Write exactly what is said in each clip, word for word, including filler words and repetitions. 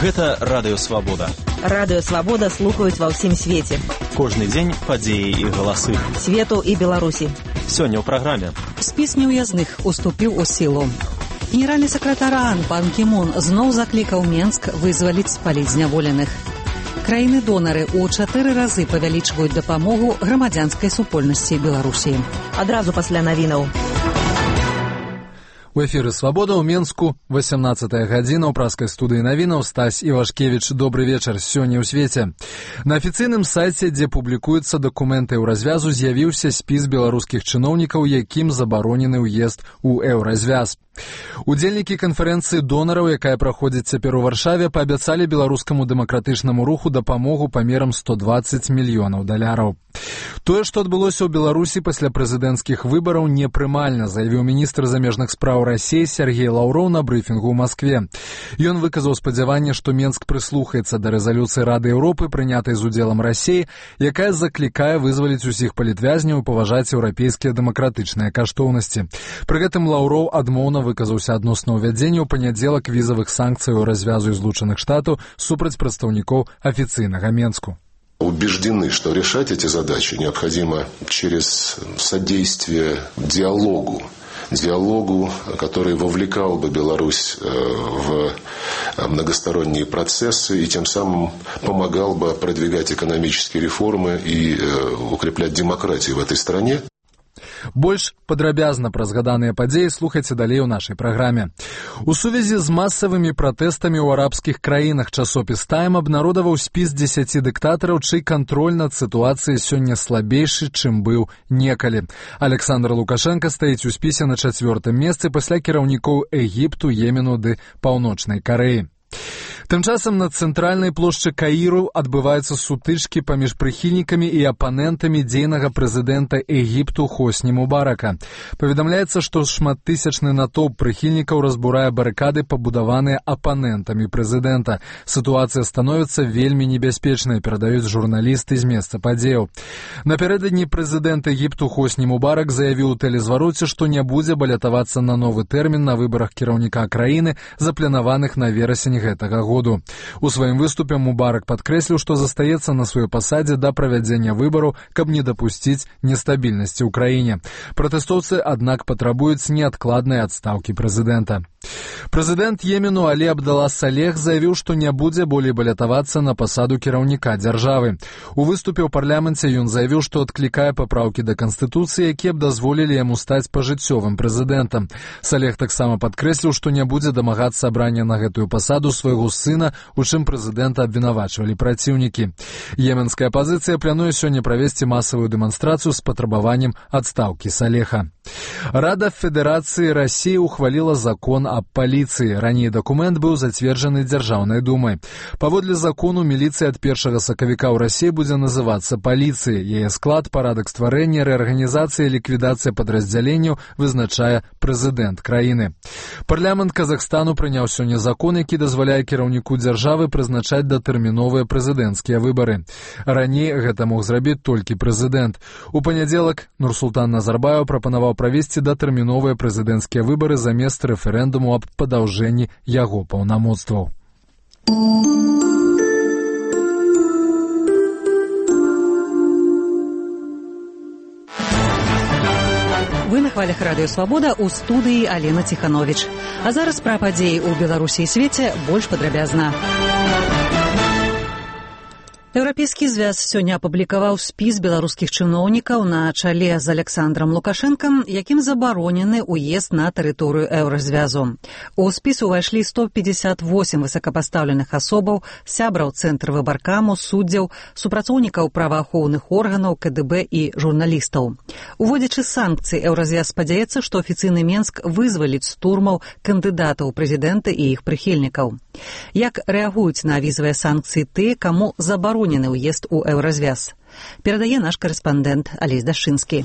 Гэта Радыё Свабода. Радыё Свабода слухаюць ва ўсім свеце. Кожны дзень падзеі і галасы. Свету і Беларусі. Сёння ў праграме. Спіс неўязных уступіў у сілу. Генеральны сакратар ААН Пан Кі Мун зноў заклікаў Менск вызваліць з паліць зняволеных. Краіны-донары ў чатыры разы павялічваюць дапамогу грамадзянскай супольнасці Беларусі. Адразу пасля навінаў. У эфіры «Свабода» ў Менску, васямнаццатая гадзіна ў праскай студыі навінаў. Стась Івашкевіч, добры вечар, сёння ў свеце. На афіцыйным сайце, дзе публікуюцца дакументы ў развязу, з'явіўся спіс беларускіх чыноўнікаў, якім забаронены ўезд у еўразвяз. Удзельнікі канферэнцыі донараў, якая праходзіць цяпер у Варшаве, паабяцалі беларускаму дэмакратычнаму руху дапамогу памерам сто дваццаць мільёнаў даляраў. Тое, што адбылося ў Беларусі пасля прэзідэнцкіх выбараў, непрымальна, заявіў міністр замежных спраў Расіі Сергей Лаўроў на брыфінгу ў Маскве. Ён выказаў спадзяванне, што Менск прыслухаецца да рэзалюцыі Рады Еўропы, прынятай з удзелам Расіі, якая заклікае вызваліць усіх палітвязняў і паважаць еўрапейскія дэмакратычныя каштоўнасці. Пры гэтым Лаўроў адмоўна выказаўся адносна ўвядзення ў панядзелак візавых санкцыяў развязу Злучаных Штатаў супраць прадстаўнікоў афіцыйнага Менску. Убеждены, что решать эти задачи необходимо через содействие диалогу, диалогу, который вовлекал бы Беларусь в многосторонние процессы и тем самым помогал бы продвигать экономические реформы и укреплять демократию в этой стране. Больш падрабязна пра згаданыя падзеі слухайце далей у нашай праграме. У сувязі з масавымі пратэстамі ў арабскіх краінах часопіс «Тайм» абнародаваў спіс дзесяці дыктатараў, чый кантроль над сітуацыяй сёння слабейшы, чым быў некалі. Александр Лукашенко стаіць у спісе на чацвёртым месцы пасля кіраўнікоў Егіпту, Йемену ды Паўночнай Карэі. Тым часам на цэнтральнай плошчы Каіру адбываюцца сутычкі паміж прыхільнікамі і апанентамі дзейнага прэзідэнта Егіпту Хосні Мубарака. Паведамляецца, што шматтысячны натоўп прыхільнікаў разбурае барыкады, пабудаваныя апанентамі прэзідэнта. Сітуацыя становіцца вельмі небяспечнай, перадаюць журналісты з месца падзеяў. Напярэдадні прэзідэнт Егіпту Хосні Мубарак заявіў у тэлезвароце, што не будзе балятавацца на новы тэрмін на выбарах кіраўніка краіны, запланаваных на верасень гэтага года. У сваім выступе Мубарак падкрэсліў, што застаецца на сваёй пасадзе да правядзення выбараў, каб не дапусціць нестабільнасці ў краіне. Пратэстоўцы, аднак, патрабуюць неадкладнай адстаўкі прэзідэнта. Прэзідэнт Йемену Алі Абдалла Салех заявіў, што не будзе болей балятавацца на пасаду кіраўніка дзяржавы. У выступе ў парламенце ён заявіў, што адклікае папраўкі да Канстытуцыі, якія б дазволілі яму стаць пажыццёвым прэзідэнтам. Салех таксама падкрэсліў, што не будзе дамагацца абрання на гэтую пасаду свайго сына, у чым прэзідэнта абвінавачвалі праціўнікі. Йеменская апазіцыя плануе сёння правесці масавую дэманстрацыю з патрабаваннем адстаўкі Салеха. Рада Федэрацыі Расіі ухваліла закон аб паліцыі. Раней дакумент быў зацверджаны Дзяржаўнай думай. Паводле закону міліцыя ад першага сакавіка ў Расіі будзе называцца паліцыяй. Яе склад, парадак стварэння, рэарганізацыя і ліквідацыя падраздзяленняў вызначае прэзідэнт краіны. Парламент Казахстану прыняў сёння закон, які дазваляе кіраўніку дзяржавы прызначаць датэрміновыя прэзідэнцкія выбары. Раней гэта мог зрабіць толькі прэзідэнт. У панядзелак Нурсултан Назарбаеў прапанаваў правесці датэрміновыя прэзідэнцкія выбары замест рэферэндуму аб падаўжэнні яго паўнамоцтваў. Вы на хвалях Радыё Свабода, у студыі Алена Ціхановіч. А зараз пра падзеі ў Беларусі і свеце больш падрабязна. Еўрапейскі звяз сёння апублікаваў спіс беларускіх чыноўнікаў на чале з Александрам Лукашэнкам, якім забаронены ўезд на тэрыторыю еўразвязу. У спіс увайшлі сто пятьдесят восемь высокапастаўленых асобаў, сябраў цэнтра выбаркаму, суддзяў, супрацоўнікаў праваахоўных органаў, ка дэ бэ і журналістаў. Уводзячы санкцыі, еўразвяз спадзяецца, што афіцыйны Менск вызваліць з турмаў кандыдатаў прэзідэнта і іх прыхільнікаў. Як рэагуюць на візавыя санкцыі тыя, каму забаронены ўезд у еўразвяз? Перадае наш карэспандэнт Алесь Дашынскі.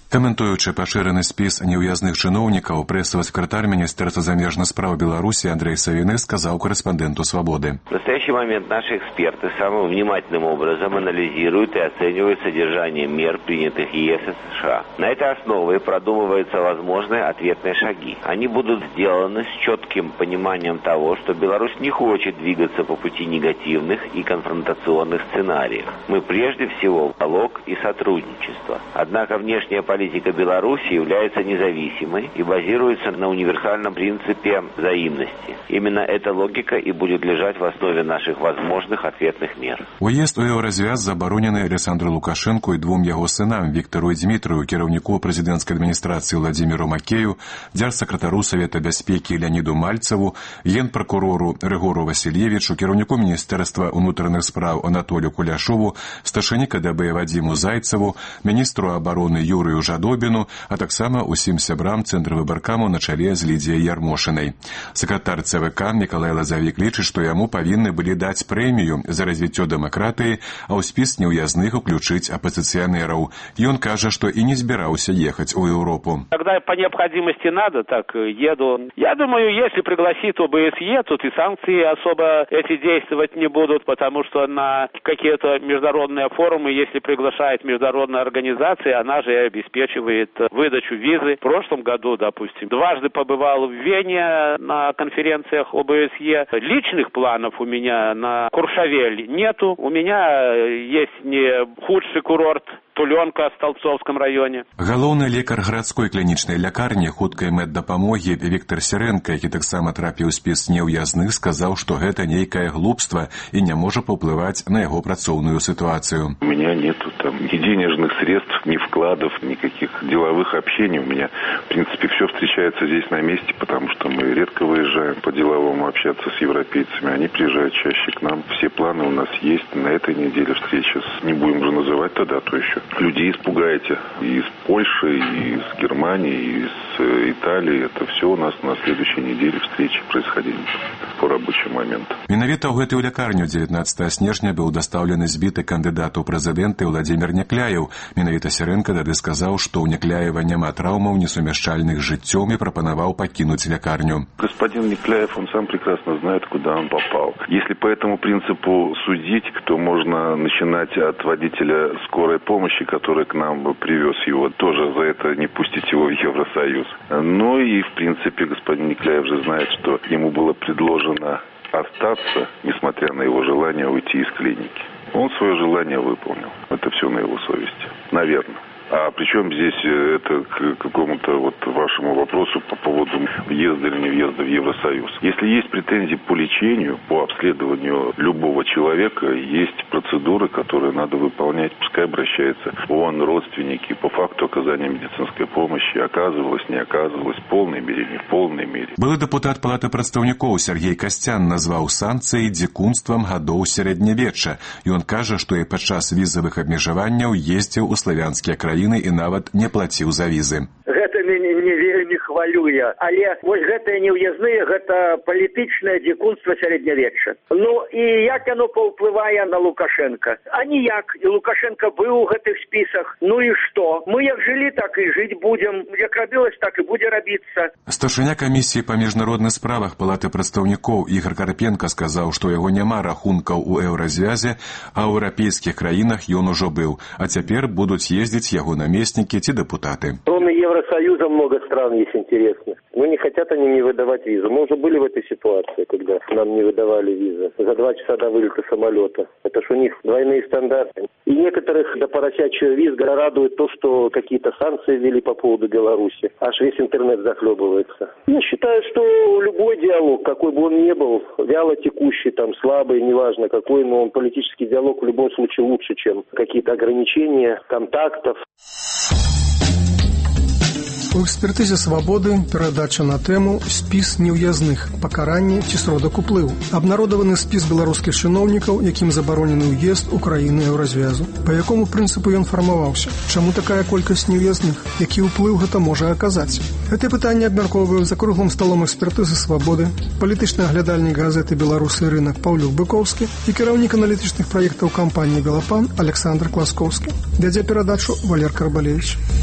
Каментуючы пашыраны спіс неўязных чыноўнікаў, прэсавы сакратар Міністэрства замежных спраў Беларусі Андрей Савіны сказаў корэспонденту «Свободы». В настоящий момент наши эксперты самым внимательным образом анализируют и оценивают содержание мер, принятых ЕС и США. На этой основе продумываются возможные ответные шаги. Они будут сделаны с четким пониманием того, что Беларусь не хочет двигаться по пути негативных и конфронтационных сценариев. Мы прежде всего в диалог и сотрудничество. Однако внешняя политика Политика Беларуси является независимой и базируется на универсальном принципе взаимности. Именно эта логика и будет лежать в основе наших возможных ответных мер. Уезд у еўразвяз забаронены Александру Лукашенку и двум яго сынам Виктору и Дмитрию, кіраўніку прэзідэнцкай адміністрацыі Владимиру Макею, дзяржсакратару Совета бяспекі Леониду Мальцеву, генпракурору Рыгору Васильевичу, кіраўніку Міністэрства ўнутраных спраў Анатолию Куляшову, старшыні КДБ Вадиму Зайцеву, міністру обороны Юрию Жадобіну, а таксама усім сябрам Цэнтра выбаркаму на чале з Лідзіяй Ярмошынай. Сакратар ЦВК Мікалай Лазавік лічыць, што яму павінны былі даць прэмію за развіццё дэмакратыі, а ў спіс неўязных уключыць апозіцыянераў. Ён кажа, што і не збіраўся ехаць у Европу. Когда по необходимости надо, так еду. Я думаю, если пригласит ОБСЕ, тут и санкции особо эти действовать не будут, потому что на какие-то международные форумы, если приглашает международная организация, она же и обеспечивает выдачу визы. В прошлом году, допустим, дважды побывал в Вене на конференциях ОБСЕ. Личных планов у меня на Куршавель нету. У меня есть не худший курорт Туленка в Столбцовском районе. Галоўны лекар гарадской клінічнай лякарні хуткай меддапамогі Віктор Сірэнка, які таксама трапіў у спіс неўязных, сказаў, што гэта нейкае глупства і не можа паўплываць на яго працоўную ситуацию. У меня нету там ни денежных средств, ни вкладов, никаких деловых общений. У меня, в принципе, все встречается здесь на месте, потому что мы редко выезжаем по-деловому общаться с европейцами. Они приезжают чаще к нам. Все планы у нас есть. На этой неделе встреча с, не будем же называть тогда, то еще. Людей испугаете и из Польши, и из Германии, и из Италии. Это все у нас на следующей неделе встречи происходили по рабочему моменту. Менавіта ў гэтую лякарню дзевятнаццатага снежня быў дастаўлены збіты кандыдат у прэзідэнты Владимир Някляев. Менавіта Сірэнка тады сказаў, што ў Някляева няма траўмаў, несумяшчальных з жыццём, і прапанаваў пакінуць лякарню. Господин Някляев, он сам прекрасно знает, куда он попал. Если по этому принципу судить, то можно начинать от водителя скорой помощи, который к нам привез его, тоже за это не пустить его в Евросоюз. Ну и, в принципе, господин Някляев же знает, что ему было предложено остаться, несмотря на его желание уйти из клиники. Он свое желание выполнил. Это все на его совести. Наверное. А причем здесь это к какому-то вот вашему вопросу по поводу въезда или не въезда в Евросоюз. Если есть претензии по лечению, по обследованию любого человека, есть процедуры, которые надо выполнять. Пускай обращается ООН, родственники, по факту оказания медицинской помощи. Оказывалось, не оказывалось, в полной мере, не в полной мере. Былы дэпутат Палаты прадстаўнікоў Сергей Касцян назваў санкцыі дзікунствам гадоў сярэднявечча. Ён кажа, што і падчас візавых абмежаванняў ездзіў у славянскія краіны і нават не плаціў за візы. Гэта мяне не вельмі хвалюе, але вось гэтыя неўязныя, гэта палітычнае дзікунства сярэднявечча. Ну і як яно паўплывае на Лукашенка? А ніяк. І Лукашенко быў у гэтых спісах. Ну і што? Мы як жылі, так і жыць будзем. Як рабілась, так і будзе рабіцца. Старшыня камісіі па міжнародных справах Палаты прадстаўнікоў Ігор Карпенка сказаў, што яго няма рахункаў у еўразвязе, а ў еўрапейскіх краінах ён ужо быў, а цяпер будуць ездзіць яго наместники, те депутаты. Кроме Евросоюза много стран есть интересных. Но не хотят они не выдавать визу. Мы уже были в этой ситуации, когда нам не выдавали визы за два часа до вылета самолета. Это ж у них двойные стандарты. И некоторых до поросячьего визга радует то, что какие-то санкции ввели по поводу Беларуси. Аж весь интернет захлебывается. Я считаю, что любой диалог, какой бы он ни был, вяло текущий, там, слабый, неважно какой, но он политический диалог в любом случае лучше, чем какие-то ограничения контактов. У экспертызе «Свабоды» перадача на тэму «Спіс неўязных. Пакаранне ці сродак уплыву». Абнародаваны спіс беларускіх чыноўнікаў, якім забаронены ўезд у краіны еўразвязу. Па якому прынцыпу ён фармаваўся? Чаму такая колькасць неўязных? Які ўплыў гэта можа аказаць? Гэтае пытанне абмяркоўваю за круглым сталом экспертызы «Свабоды», палітычны аглядальнік газеты «Беларусы і рынак» Паўлюк Быкоўскі і кіраўнік аналітычных праектаў кампаніі «Белапан» Александр Класкоўскі. Вядзе перадачу Валер Карбалевич.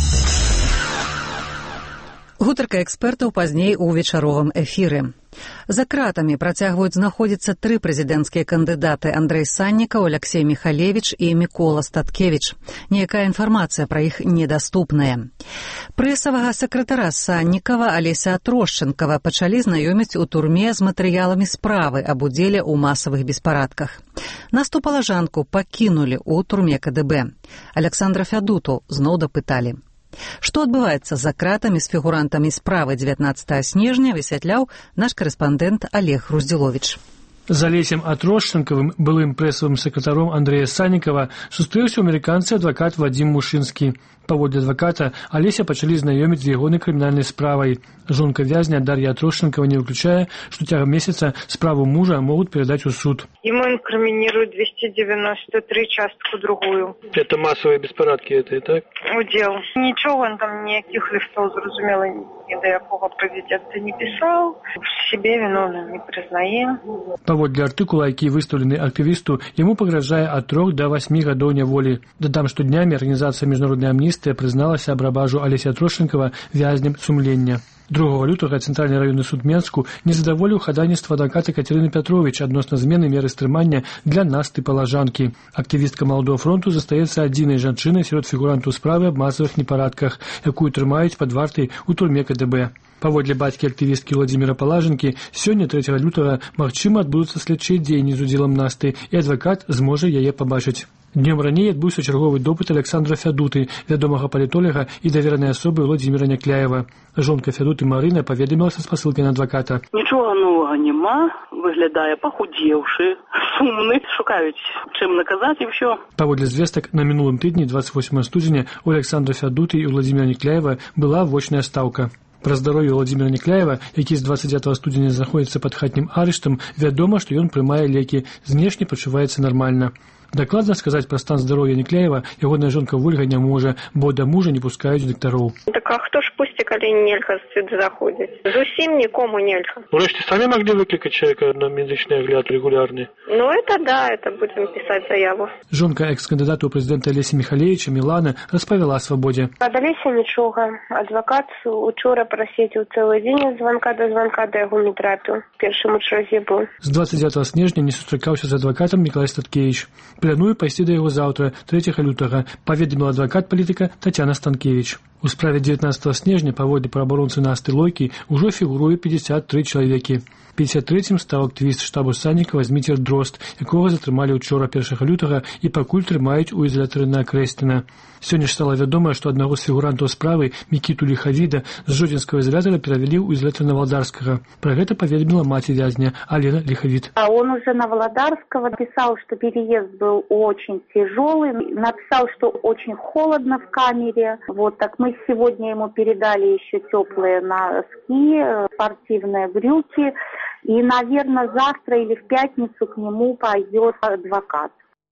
Гутарка экспертаў пазней у вечаровым эфіры. За кратамі працягваюць знаходзіцца тры прэзідэнцкія кандыдаты: Андрэй Саннікаў, Аляксей Міхалевіч і Мікола Статкевіч. Ніякая інфармацыя пра іх недаступная. Прэсавага сакратара Саннікава Алеся Трошчэнкава пачалі знаёміць у турме з матэрыяламі справы аб удзеле ў масавых беспарадках. Насту палажанку пакінулі ў турме ка дэ бэ. Аляксандра Фядуту зноў дапыталі. Што адбываецца за кратамі з фігурантамі справы дзевятнаццатага снежня, высвятляў наш карэспандэнт Олег Груздзіловіч. З Алесем Атрошчэнкавым, былым прэсавым сакратаром Андрэя Саннікава, сустрэўся амерыканскі адвакат Вадзім Мушынскі. Паводле адваката, Алеся пачалі знаёміць з ягонай крымінальнай справай. Жонка вязня Дар'я Атрошчэнкава не выключае, што цягам месяца справу мужа могуць перадаць у суд. Ему инкриминируют двести девяносто три частку другую. Это массовые беспорядки, это и так? Удел. Ничего он там, никаких листов, зразумело, ни до якого президента не писал. В себе виновным не признае. Паводле артыкула, які выстаўлены актывісту, яму пагражае ад трох да васьмі гадоў няволі. Дадам, што днямі арганізацыя міжнароднай амністыя прызналася абрабажу Алеся Атрошчэнкава вязнем сумлення. другога лютага Цэнтральны раённы суд Менску не задаволіў хадайніцтва адваката Катерыны Пятрович адносна змены меры стрымання для Насты Палажанкі. Актывістка Маладога фронту застаецца адзінай жанчынай сярод фігурантаў справы аб масавых непарадках, якую трымаюць пад вартай у турме ка дэ бэ. Паводле бацькі актывісткі Владзіміра Палажанкі, сёння трэцяга лютага магчыма адбудуцца следчыя дзеянні з удзелам Насты, і адвакат зможа яе пабачыць. Днем раней адбыўся чарговы допыт Александра Фядуты, вядомага палітолага і даверанай асобы Владзіміра Някляева. Жонка Фядуты Марына паведаміла са спасылкай на адваката. Нічога новага няма, выглядае пахудзеўшы, сумны, шукаюць чым наказаць і ўсё. Паводле звестак, на мінулым тыдні дваццаць восьмага студзеня у Александра Фядуты і Владзіміра Някляева была вочная стаўка. Пра здароўе Владзіміра Някляева, які з дваццаць дзевятага студзеня знаходзіцца пад хатнім арыштам, вядома, што ён прымае лекі, знешне пачуваецца нармальна. Дакладна сказаць пра стан здароўя Някляева ягоная жонка Вольга не можа, бо да мужа не пускаюць дактароў. Так а хто ж пусці, калі нельга сюды заходзіць? Зусім нікому нельга. Урэшце самі маглі выклікаць чалавека на медычны агляд рэгулярны? Ну это да, это будем пісаць заяву. Жонка экс-кандыдата ў прэзідэнта Алеся Міхалевіча Мілана распавяла свабодзе. Ад Алеся нічога. Адвакат учора прасвеціў цэлы дзень ад званка да званка, да яго не трапіў. Першым у чарзе быў. З дваццаць дзевятага снежня не сустракаўся з адвакатам Мікалай Статкевіч. Планую пайсці да яго заўтра, трэцяга лютага, паведаміла адвакат палітыка Тацяна Станкевіч. У справе дзевятнаццатага снежня паводле праабаронцы Насты Лойкі ўжо фігуруе пятьдесят три чалавекі. пятьдесят третьим стаў актывіст штабу Саннікава Зміцер Дрозд, якога затрымалі ўчора першага лютага і пакуль трымаюць у ізалятары на Акрэсціна. Сёння ж стала вядома, што аднаго з фігурантаў справы Мікіту Ліхавіда з жодзінскага ізалятара перавялі ў ізалятар Новоолдарскага. Пра гэта паведаміла маці вязня Алена Ліхавід. А он уже Новоолдарского писал, что переезд был очень тяжелый, написал, что очень холодно в камере. Вот так мы сегодня ему передали еще теплые носки, спортивные брюки. И, наверное, завтра или в пятницу к нему пойдет адвокат.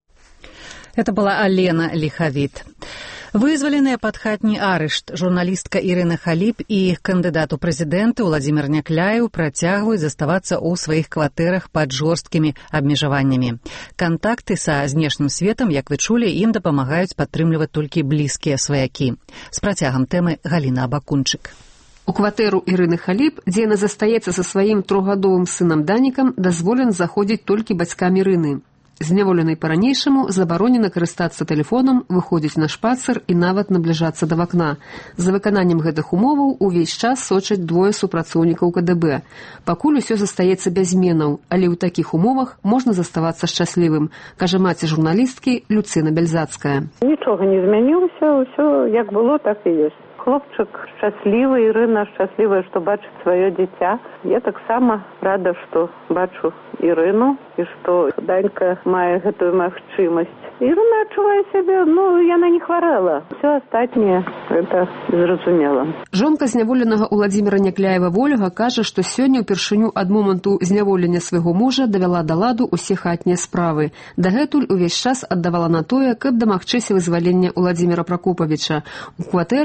Это была Алена Ліхавід. Вызваленыя пад хатні арышт журналістка Ірына Халіп і кандыдат у прэзідэнты Владзімір Някляеў працягваюць заставацца ў сваіх кватэрах пад жорсткімі абмежаваннямі. Кантакты са знешнім светам, як вы чулі, ім дапамагаюць падтрымліваць толькі блізкія сваякі. З працягам тэмы Галіна Абакунчык. У кватэру Ірыны Халіп, дзе яна застаецца са сваім трохгадовым сынам Данікам, дазволена заходзіць толькі бацькам Ірыны. Зняволенай па-ранейшаму забаронена карыстацца тэлефонам, выходзіць на шпацыр і нават набліжацца да вакна. За выкананнем гэтых умоваў увесь час сочаць двое супрацоўнікаў ка дэ бэ. Пакуль усё застаецца без зменаў, але ў такіх умовах можна заставацца шчаслівым, кажа маці журналісткі Люцына Бяльзацкая. Нічога не змянілася, ўсё як было, так і ёсць. Хлопчык шчаслівы, Ірына шчаслівая, што бачыць сваё дзіця. Я таксама рада, што бачу Ірыну і што Данька мае гэтую магчымасць. Ірына адчувае сябе, ну, яна не хварэла. Все астатняе, это зразумела. Жонка зняволенага Владзіміра Някляева Вольга кажа, што сёння ўпершыню ад моманту зняволення свайго мужа давяла да ладу ўсе хатнія справы. Дагэтуль увесь час аддавала на тое, каб дамагчыся вызвалення Владзіміра Пракопавіча. У кватэры чарговы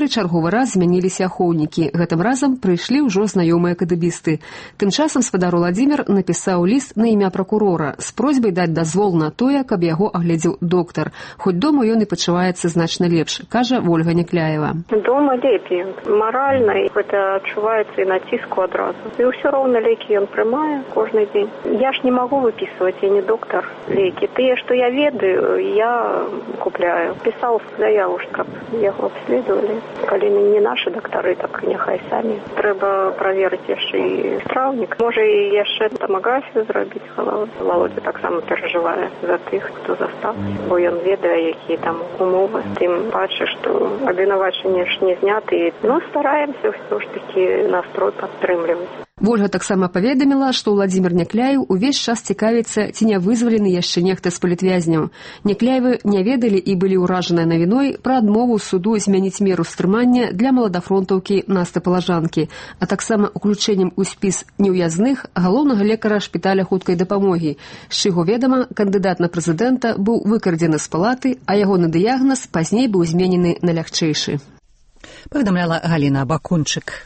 раз змяніліся ахоўнікі. Гэтым разам прыйшлі ўжо знаёмыя кадыбісты. Тым часам спадар Уладзімір напісаў ліст на імя пракурора з просьбай даць дазвол на тое, каб яго агледзеў доктар. Хоць дома ён і пачуваецца значна лепш, кажа Ольга Някляева. Дома лепей. Маральна, і гэта адчуваецца і на ціску адразу. І ўсё роўна лекі ён прымае кожны дзень. Я ж не магу выпісваць, я не доктар, лекі. Тыя, што я ведаю, я купляю. Пісаў заяву, каб яго абследавалі. Калі не нашы дактары, так няхай самі. Трэба праверыць яшчэ і страўнік. Можа, і яшчэ тамаграфію зрабіць галавы. Володя таксама перажывае за тых, хто застаўся, бо ён ведае, якія там умовы. Тым паче, што абвінавачанне ж не зняты. Ну, стараемся ўсё ж такі настрой падтрымліваць. Вольга таксама паведаміла, што Уладзімір Някляеў увесь час цікавіцца, ці не вызвалены яшчэ нехта з палітвязняў. Някляевы не ведалі і былі ўражаныя навіной пра адмову суду змяніць меру стрымання для маладафронтаўкі Насты Палажанкі, а таксама уключэннем у спіс неўязных галоўнага лекара шпіталя хуткай дапамогі. З чаго ведама, кандыдат на прэзідэнта быў выкрадзены з палаты, а ягоны дыягназ пазней быў зменены на лягчэйшы. Паведамляла Галіна Бакунчык.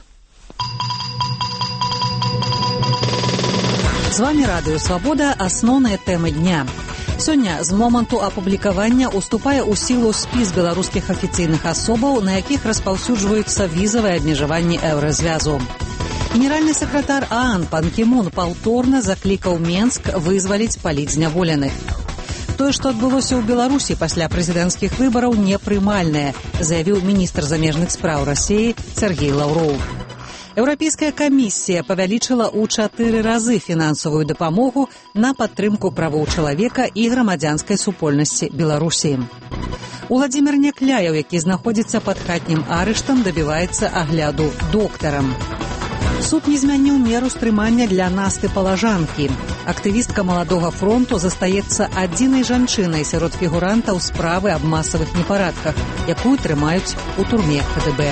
З вами Радыё Свабода, асноўныя тэмы дня. Сёння з моманту апублікавання уступае ў сілу спіс беларускіх афіцыйных асобаў, на якіх распаўсюджваюцца візавыя абмежаванні еўразвязу. Генеральны сакратар ААН Пан Кі Мун паўторна заклікаў Менск вызваліць палітзняволеных. Тое, што адбылося ў Беларусі пасля прэзідэнцкіх выбараў, непрымальнае, заявіў міністр замежных спраў Расіі Сергей Лаўроў. Еўрапейская камісія павялічыла ў чатыры разы фінансавую дапамогу на падтрымку правоў чалавека і грамадзянскай супольнасці Беларусі. Уладзімір Някляеў, які знаходзіцца пад хатнім арыштам, дабіваецца агляду доктарам. Суд не змяніў меру стрымання для Насты Палажанкі. Актывістка Маладога фронту застаецца адзінай жанчынай сярод фігурантаў справы аб масавых непарадках, якую трымаюць у турме Ка Гэ Бэ.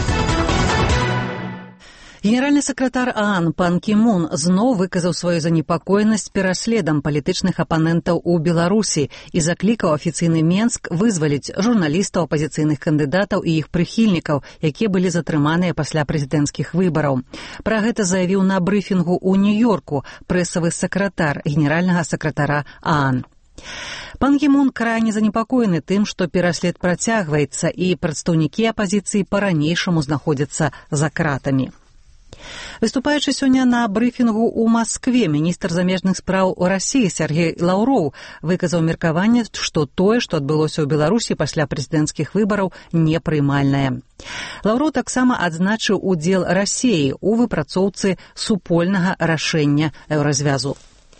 Генеральны сакратар ААН Пан Кі Мун зноў выказаў сваю занепакоенасць пераследам палітычных апанентаў у Беларусі і заклікаў афіцыйны Менск вызваліць журналістаў, апазіцыйных кандыдатаў і іх прыхільнікаў, якія былі затрыманыя пасля прэзідэнцкіх выбараў. Пра гэта заявіў на брыфінгу ў Нью-Йорку прэсавы сакратар генеральнага сакратара ААН. Пан Кі Мун крайне занепакоены тым, што пераслед працягваецца і прадстаўнікі апазіцыі па-ранейшаму знаходзяцца за кратамі. Выступаючы сёння на брыфінгу ў Маскве, міністр замежных спраў Расіі Сергей Лаўроў выказаў меркаванне, што тое, што адбылося ў Беларусі пасля прэзідэнцкіх выбараў, непрымальнае. Лаўроў таксама адзначыў удзел Расіі ў выпрацоўцы супольнага рашэння еўразвязу.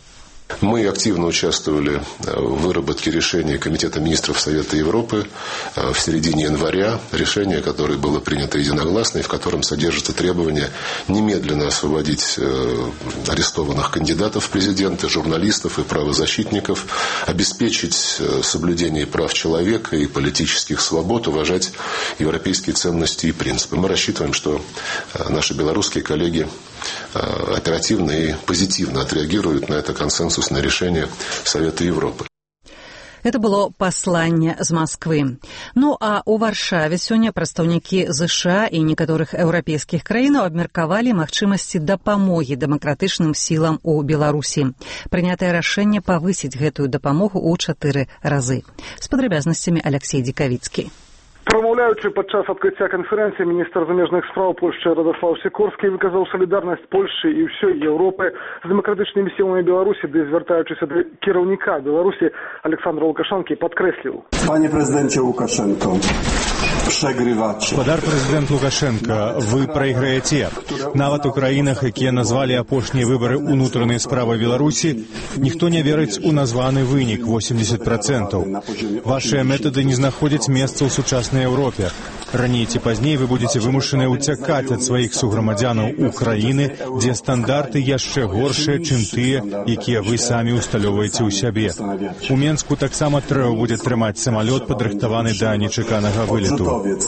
Мы активно участвовали в выработке решения Комитета министров Совета Европы в середине января, решение, которое было принято единогласно и в котором содержится требование немедленно освободить арестованных кандидатов в президенты, журналистов и правозащитников, обеспечить соблюдение прав человека и политических свобод, уважать европейские ценности и принципы. Мы рассчитываем, что наши белорусские коллеги оперативно и позитивно отреагируют на это консенсусное решение Совета Европы. Это было пасланне з Масквы. Ну а ў Варшаве сёння прадстаўнікі ЗША і некаторых еўрапейскіх краінаў абмеркавалі магчымасці дапамогі дэмакратычным сілам у Беларусі. Прынятае рашэнне павысіць гэтую дапамогу ў чатыры разы. З падрабязнасцямі Алексей Дзікавіцкі. Прамаўляючы падчас адкрыцця канферэнцыі, міністр замежных спраў Польшчы Радослаў Сікорскі выказаў салідарнасць Польшчы і ўсёй Еўропы з дэмакратычнымі сіламі Беларусі, ды звяртаючыся да кіраўніка Беларусі Александра Лукашэнкі падкрэсліў. Пане прэзідэнце Лукашэнко, przegrywacie. Гаспадар прэзідэнт Лукашенко, вы прайграеце. Нават у краінах, якія назвалі апошнія выбары ўнутранай справы Беларусі, ніхто не верыць у названы вынік восемьдесят процентов. Вашыя метады не знаходзяць месца ў сучаснай Европе. Раней ці пазней вы будете вымушаны уцякаць ад сваіх суграмадзянаў у краіны, дзе стандарты яшчэ горшыя, чым тыя, якія вы самі усталёўваеце ў сябе. У Менску таксама трэба будзе трымаць самалёт, падрыхтаваны да нечаканага вылету.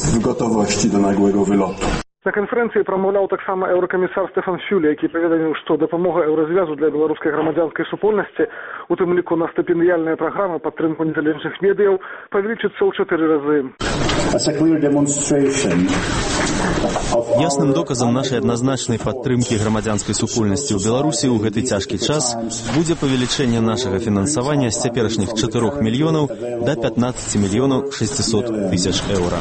На канферэнцыі прамаўляў таксама еўракамісар Стэфан Фюле, які паведаміў, што дапамога еўразвязу для беларускай грамадзянскай супольнасці, у тым ліку на стыпендыяльныя праграмы падтрымку незалежных медыяў, павялічыцца ў чатыры разы. Ясным доказам нашай адназначнай падтрымкі грамадзянскай супольнасці ў Беларусі ў гэты цяжкі час будзе павелічэнне нашага фінансавання з цяперашніх чатырох мільёнаў да пятнаццаць мільёнаў шестьсот тысяч еўра.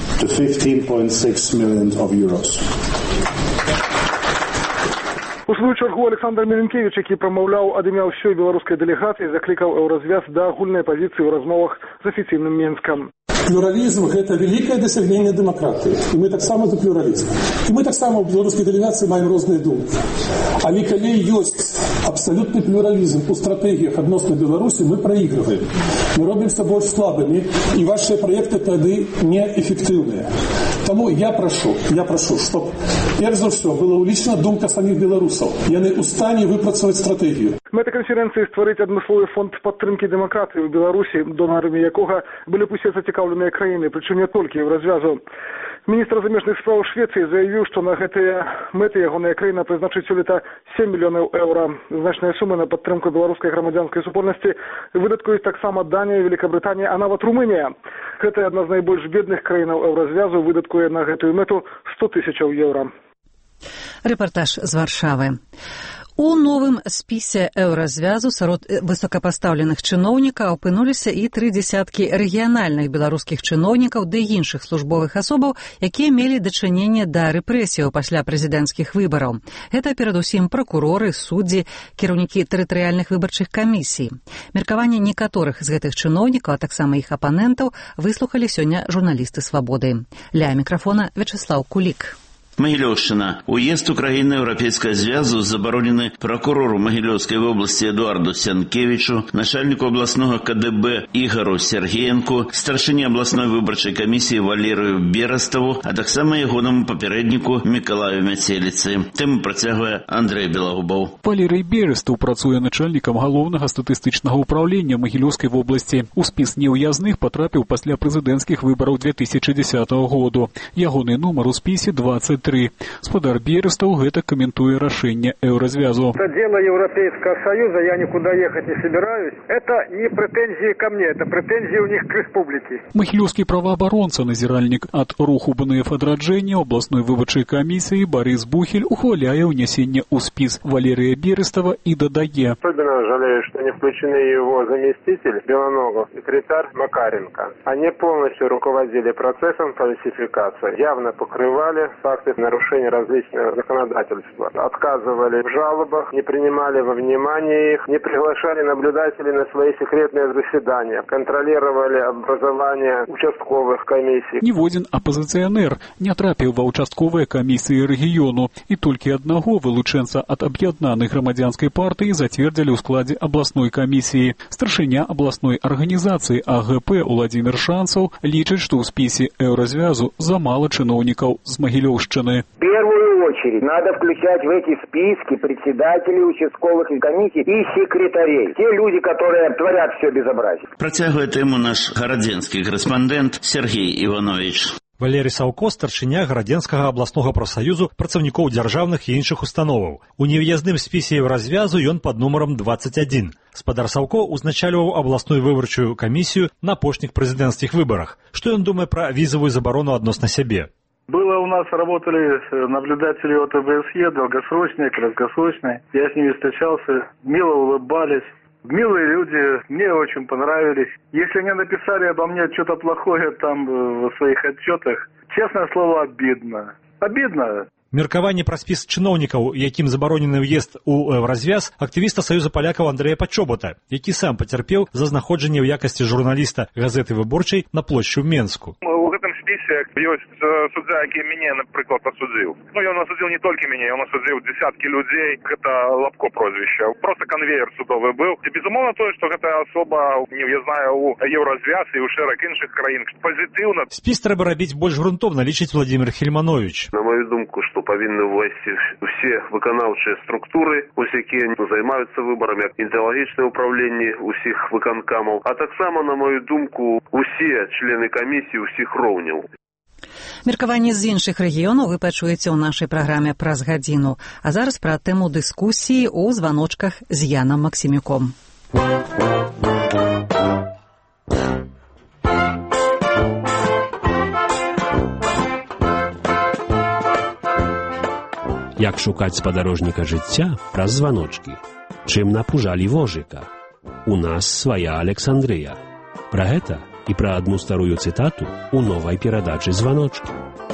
У сваю чаргу Александр Меленкевич, які прамаўляў ад імя ўсёй беларускай дэлегацыі, заклікаў еўразвяз да агульнай пазіцыі ў размовах з афіцыйным Менскам. Плюралізм – гэта вялікае дасягненне дэмакратыі. І мы таксама за плюралізм. І мы таксама ў беларускай дэлегацыі маем розныя думкі. Але калі ёсць абсалютны плюралізм у стратэгіях адносна Беларусі, мы праігрываем. Мы робімся больш слабымі, і вашыя праекты тады неэфектыўныя. Таму я прашу, я прашу, щоб перш за ўсё была ўлічана думка саміх беларусаў. Яны ў стане выпрацаваць стратэгію. Мэта канферэнцыі стварыць адмысловы фонд падтрымкі дэмакратыі ў Беларусі, донарамі якога былі б усе зацікаўленыя краіны, прычым не толькі еўразвязу. Міністр замежных спраў Швецыі заявіў, што на гэтыя мэты ягоная краіна прызначыць сёлета сем мільёнаў еўра. Значныя сумы на падтрымку беларускай грамадзянскай супольнасці выдаткуюць таксама Данія, Великабрытанія, а нават Румынія. Гэта адна з найбольш бедных краінаў еўразвязу, выдаткуе на гэтую мэту сто тысячаў еўра. Рэпартаж з Варшавы. У новым спісе еўразвязу сярод высокапастаўленых чыноўнікаў апынуліся і тры дзесяткі рэгіянальных беларускіх чыноўнікаў ды іншых службовых асобаў, якія мелі дачыненне да рэпрэсіяў пасля прэзідэнцкіх выбараў. Гэта перадусім пракуроры, суддзі, кіраўнікі тэрытарыяльных выбарчых камісій. Меркаванне некаторых з гэтых чыноўнікаў, а таксама іх апанентаў, выслухалі сёння журналісты «Свабоды». Ля мікрафона Вячеслав Кулік. Магілёўшчына. Уезд у краіны Еўрапейскага звязу забаронены пракурору Магілёўскай вобласці Эдуарду Сянкевічу, начальнику областного ка дэ бэ Ігору Сергеенку, старшыні областной выбарчай камісіі Валерыю Берастову, а таксама ягонаму папярэдніку Мікалаю Мяцеліцы. Тэму працягвае Андрэй Белагубаў. Валерый Берастов працуе начальнікам галоўнага статыстычнага ўпраўлення Магілёўскай вобласці. У спіс неўязных патрапіў пасля прэзідэнцкіх выбараў две тысячи десятого году. Ягоны нумар у спісе двадцать три. Спадар Берастов гэта каментуе рашэнне еўразвязу. Это дело Европейского Союза, я никуда ехать не собираюсь. Это не претензии ко мне, это претензии у них к республике. Магілёўскі праваабаронца, назіральнік ад руху БНФ адраджэння областной выбарчай камісіі Борис Бухель ухваляе ўнясенне ў спіс Валерия Берастова и дадае. Особенно жалею, что не включены его заместитель Белоногов, секретарь Макаренко. Они полностью руководили процессом фальсификации, явно покрывали факты нарушения различного законодательства, отказывали в жалобах, не принимали во внимание их, не приглашали наблюдателей на свои секретные заседания, контролировали образование участковых комиссий. Ніводзін апозіцыянер не трапіў ва ўчастковыя камісіі рэгіёну, і толькі аднаго вылучэнца ад аб'яднанай грамадзянскай партыі зацвердзілі ў складзе абласной камісіі. Старшыня абласной арганізацыі а гэ пэ Уладзімір Шанцаў лічыць, што ў спісе еўразвязу замала чыноўнікаў з Магілёўшчыны. В первую очередь надо включать в эти списки председателей участковых комиссий и секретарей. Те люди, которые творят все безобразие. Працягвае тэму наш гарадзенскі корэспандэнт Сергей Іванович. Валерий Саўко, старшыня гарадзенскага абласнога прафсаюзу працаўнікоў дзяржаўных і іншых установаў. У нев'язным спісе еўразвязу ён пад нумаром двадцать один. Спадар Саўко узначальваў абласную выбарчую камісію на апошніх прэзідэнцкіх выбарах. Што ён думае пра візавую забарону адносна сябе? Было у нас, работали наблюдатели о тэ бэ эс е, долгосрочные, краткосрочные. Я с ними встречался, мило улыбались. Милые люди, мне очень понравились. Если они написали обо мне что-то плохое там в своих отчетах, честное слово, обидно. Обидно. Меркаванне пра спіс чыноўнікаў, якім забаронены ўезд у еўразвяз, актывіста Саюза палякаў Андрэя Пачобота, які сам пацярпеў за знаходжанне ў якасці журналіста газеты выборчай на плошчы ў Менску. У гэтым спісе ёсць суддзя, які мяне, напрыклад, асудзіў. Ну, ён асудзіў не толькі мяне, ён асудзіў дзесяткі людзей. Гэта Лапко прозвішча. Просто канвеер судовы быў. І, безумоўна, тое, што гэта асоба нев'язная ў еўразвяз і ў шэраг іншых краін. Пазітыўна. Спіс трэба рабіць больш грунтоўна, лічыць Владимир Хельманович. На мою думку, што павінны ўвайсці ўсе выканаўчыя структуры, усе, якія займаюцца выбарамі, ідэалагічнае ўпраўленне ўсіх выканкамаў, а таксама, на мою думку, усе члены камісіі ўсіх роўняў. Меркаванне з іншых рэгіёнаў вы пачуеце ў нашай праграме праз гадзіну. А зараз пра тэму дыскусіі ў званочках з Янам Максімюком. Як шукаць спадарожніка жыцця праз званочкі. Чым напужалі вожыка. У нас свая Александрыя. Пра гэта і пра адну старую цытату у новай перадачы «Званочкі».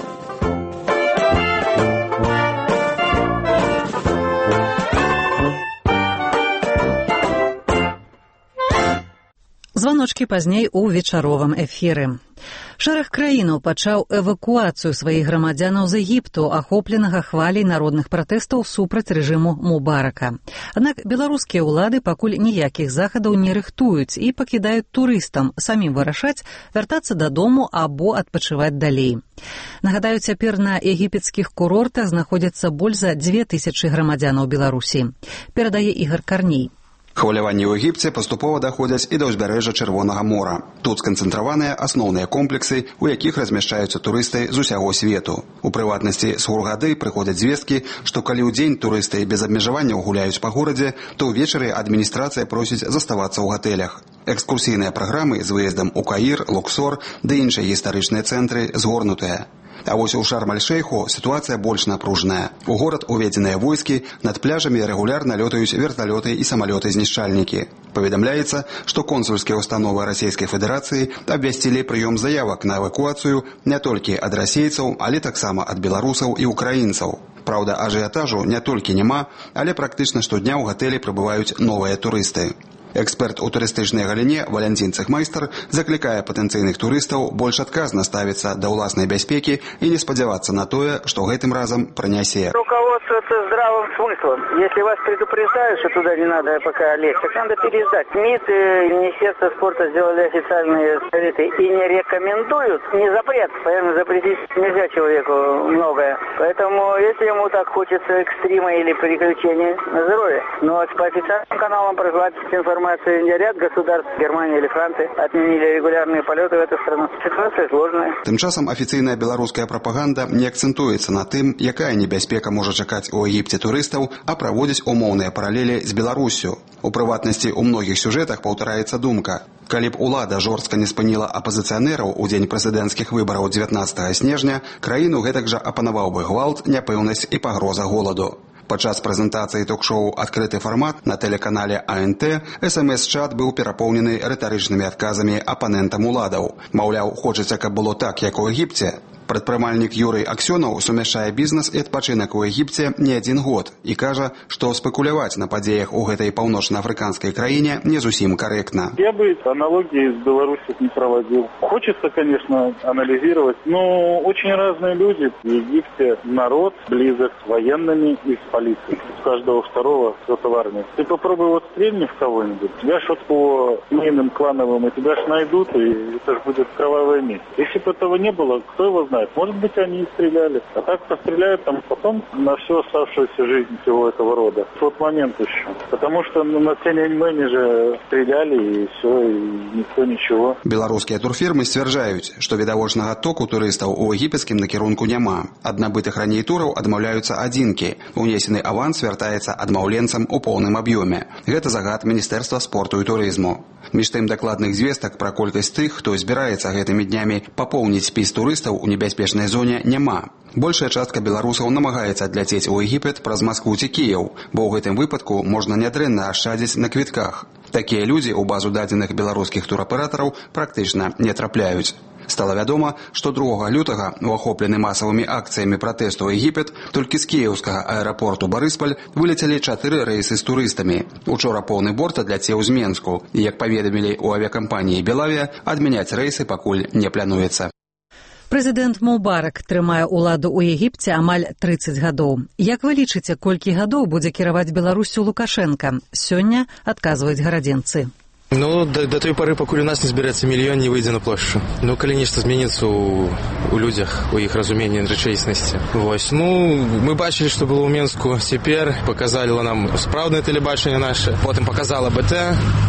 Званочкі пазней у вечаровым эфіры. Шэраг краінаў пачаў эвакуацыю сваіх грамадзянаў з Егіпту, ахопленага хваляй народных пратэстаў супраць рэжыму Мубарака. Аднак беларускія ўлады пакуль ніякіх захадаў не рыхтуюць і пакідаюць турыстам самім вырашаць, вяртацца дадому або адпачываць далей. Нагадаю, цяпер на егіпецкіх курортах знаходзяцца больш за дзве тысячы грамадзянаў Беларусі. Перадае Ігор Карней. Хваляванні ў Егіпце паступова даходзяць і да ўзбярэжжа Чырвонага мора. Тут сканцэнтраваныя асноўныя комплексы, у якіх размяшчаюцца турысты з усяго свету. У прыватнасці з Хургады прыходзяць звесткі, што калі ў дзень турысты без абмежаванняў гуляюць па горадзе, то ўвечары адміністрацыя просіць заставацца ў гатэлях. Экскурсійныя праграмы з выездам у Каір, Луксор ды іншыя гістарычныя цэнтры згорнутыя. А вось у Шарм-аль-Шейху сітуацыя больш напружаная. У горад уведзеныя войскі, над пляжамі рэгулярна лётаюць верталёты і самалёты-знішчальнікі. Паведамляецца, што консульскія ўстановы Расійскай Федэрацыі абвясцілі прыём заявак на эвакуацыю не толькі ад расейцаў, але таксама ад беларусаў і украінцаў. Праўда, ажыятажу не толькі няма, але практычна штодня ў гатэлі прыбываюць новыя турысты. Эксперт у турыстычнай галіне Валянцін Цехмайстер заклікае патэнцыйных турыстаў больш адказна ставіцца да ўласнай бяспекі і не спадзявацца на тое, што гэтым разам прынясе. Руководствоваться здравым смыслом. Если вас предупреждают, что туда не надо пока лезть, так надо переждать. МИД и Министерство спорта сделали официальные советы и не рекомендуют, не запрет, поэтому запретить нельзя человеку многое. Поэтому если ему так хочется экстрима или приключений, на здоровье. Но по официальным каналам проживать информацию. Ряд государств, Германия или Франция, отменили регулярные полеты в эту страну. Ситуация сложная. Тым часам афіцыйная беларуская прапаганда не акцэнтуецца на тым, якая небяспека можа чакаць у Егіпце турыстаў, а праводзіць умоўныя паралелі з Беларуссю. У прыватнасці, у многіх сюжэтах паўтараецца думка. Калі б улада жорстка не спыніла апазіцыянераў у дзень прэзідэнцкіх выбараў дзевятнаццатага снежня, краіну гэтак жа апанаваў бы гвалт, няпэўнасць і пагроза голаду. Падчас прэзентацыі ток-шоу «Адкрыты фармат» на тэлеканале А Н Т эс эм эс-чат быў перапоўнены рытарычнымі адказамі апанентам уладаў. Маўляў, хочаце, каб было так, як у Егіпце? Прадпрымальнік Юрый Аксёнаў сумяшчае бізнес і адпачынак у Егіпце не адзін год і кажа, што спекуляваць на падзеях у гэтай паўночна-афрыканскай краіне не зусім корректно. Я бы аналогии с Беларусью не проводил. Хочется, конечно, анализировать, но очень разные люди. В Египте народ близок с военными и с полицией. С каждого второго кто-то в армии. Ты попробуй вот стрельни в кого-нибудь. Тебя ж вот по семейным клановым, и тебя ж найдут, и это ж будет кровавая месть. Если бы этого не было, кто его знает? Может быть, они и стреляли. А так постреляют там потом на всю оставшуюся жизнь всего этого рода. В тот момент еще. Потому что ну, на Тяньаньмэне же стреляли, и все, и никто ничего. Беларускія турфірмы сцвярджаюць, што відавочнага току турыстаў у егіпецкім накірунку няма. Ад набытых раней тураў адмаўляюцца адзінкі. Унесены аванс вяртаецца адмаўленцам у поўным аб'ёме. Гэта загад Міністэрства спорту і турызму. Між тым дакладных звестак пра колькасць тых, хто збіраецца гэтымі днямі папоўніць спіс турыстаў у небяспечнай зоне, няма. Большая частка беларусаў намагаецца адляцець у Егіпет праз Маскву ці Кіеў, бо ў гэтым выпадку можна нядрэнна ашчадзіць на квітках. Такія людзі ў базу дадзеных беларускіх тураператараў практычна не трапляюць. Стала вядома, што другога лютага у ахоплены масавымі акцыямі пратэсту Егіпет толькі з кіеўскага аэрапорту Барыспаль вылецелі чатыры рэйсы з турыстамі. Учора поўны борт адляцеў з Менску, і, як паведамілі ў авіякампаніі «Белавія», адмяняць рэйсы пакуль не плануецца. Прэзідэнт Мубарак трымае ўладу ў Егіпце амаль трыццаць гадоў. Як вы лічыце, колькі гадоў будзе кіраваць Беларуссю Лукашенко? Сёння адказваюць гарадзенцы. Ну, до, до той поры, пакуль у нас не зберэцца мільён, не выйдзе на плошчу. Ну, калі нешта зменіцца у, у людзях, у іх разуменні рэчаіснасці. Вось, ну, мы бачылі, што было ў Менску. Цяпер паказала нам спраўднае тэлебачанне наше, потым паказала Б Т.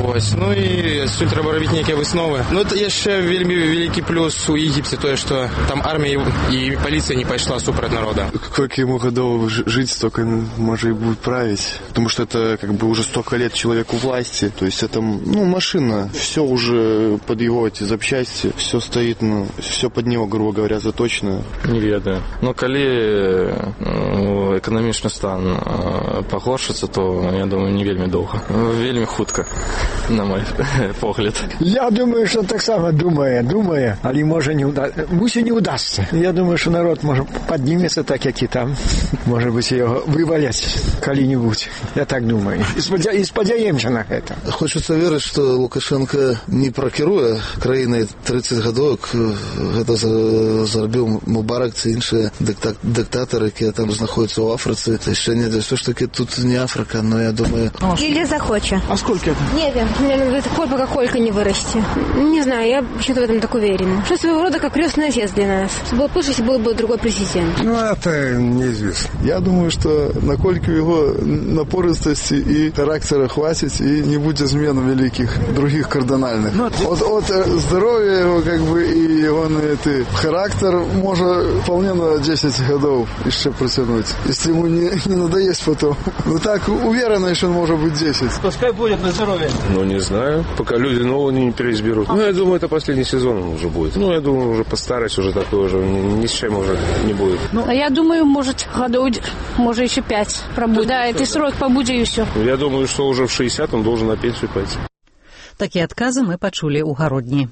Вось. Ну і сюль трэба рабіць нейкія высновы. Ну это яшчэ вельмі вялікі плюс у Египте тое, што там армія і паліцыя не пайшла супраць народа. Сколько ему годов жить, столько может и будет править. Потому что это как бы уже столько лет человек у власти. То есть это, ну, машина. Все уже под его эти запчасти. Все стоит, ну, все под него, грубо говоря, заточено. Не ведаю. Ну, коли ну, экономічны стан пагоршыцца, то, я думаю, не вельмі доўга. Вельмі хутка, на мой погляд. Я думаю, что так само думае, думае, але може не удасться. Мусі не удасться. Я думаю, что народ может поднимется так, як и там. Может быть, его вывалять коли-нибудь. Я так думаю. И спадзяемся на это. Хочется верить, что Лукашенко не прокируе краиной тридцать годов. Это зарбил Мубарак, и іншие диктаторы, которые там находятся в Африке. Еще нет, все ж таки тут не Африка, но я думаю... Или захочет. А сколько это? Не знаю. Мне надо пока колька не вырасти. Не знаю, я почему-то в этом так уверена. Что своего рода как крестный отец для нас. Было бы лучше, если был бы другой президент. Ну, это неизвестно. Я думаю, что на кольку его напористости и характера хватит, и не будет измен великих, других кардинальных. Ну, от, от здоровья его, как бы, и его это, характер может вполне на десять годов еще протянуть. Если ему не, не надоест потом. Ну так, уверенно, что он может быть десять. Пускай будет на здоровье. Ну, не знаю. Пока люди новые не переизберут. Ну, я думаю, это последний сезон уже будет. Ну, я думаю, уже по старости уже такой уже ни с чем уже не будет. Ну, я думаю, может, годов, может, еще пять пробудет. Да, это срок побудет и все. Я думаю, что уже в шестьдесят он должен на пенсию пойти. Такие отказы мы почули у Гародні.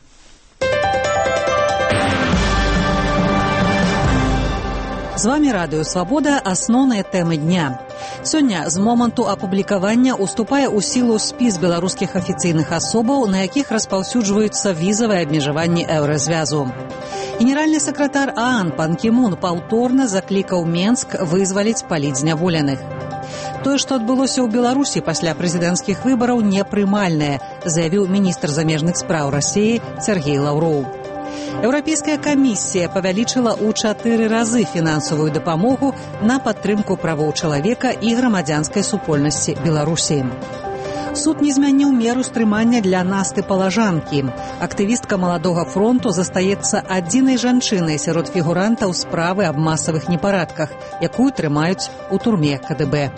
З вами Радыё Свабода, асноўныя тэмы дня. Сёння з моманту апублікавання уступае ў сілу спіс беларускіх афіцыйных асобаў, на якіх распаўсюджваюцца візавыя абмежаванні еўразвязу. Генеральны сакратар ААН Пан Кі Мун паўторна заклікаў Менск вызваліць палітзняволеных. Тое, што адбылося ў Беларусі пасля прэзідэнцкіх выбараў, непрымальнае, заявіў міністр замежных спраў Расіі Сергей Лаўроў. Еўрапейская камісія павялічыла ў чатыры разы фінансавую дапамогу на падтрымку правоў чалавека і грамадзянскай супольнасці Беларусі. Суд не змяніў меру стрымання для Насты Палажанкі. Актывістка Маладога фронту застаецца адзінай жанчынай сярод фігурантаў справы аб масавых непарадках, якую трымаюць у турме Ка Дэ Бэ.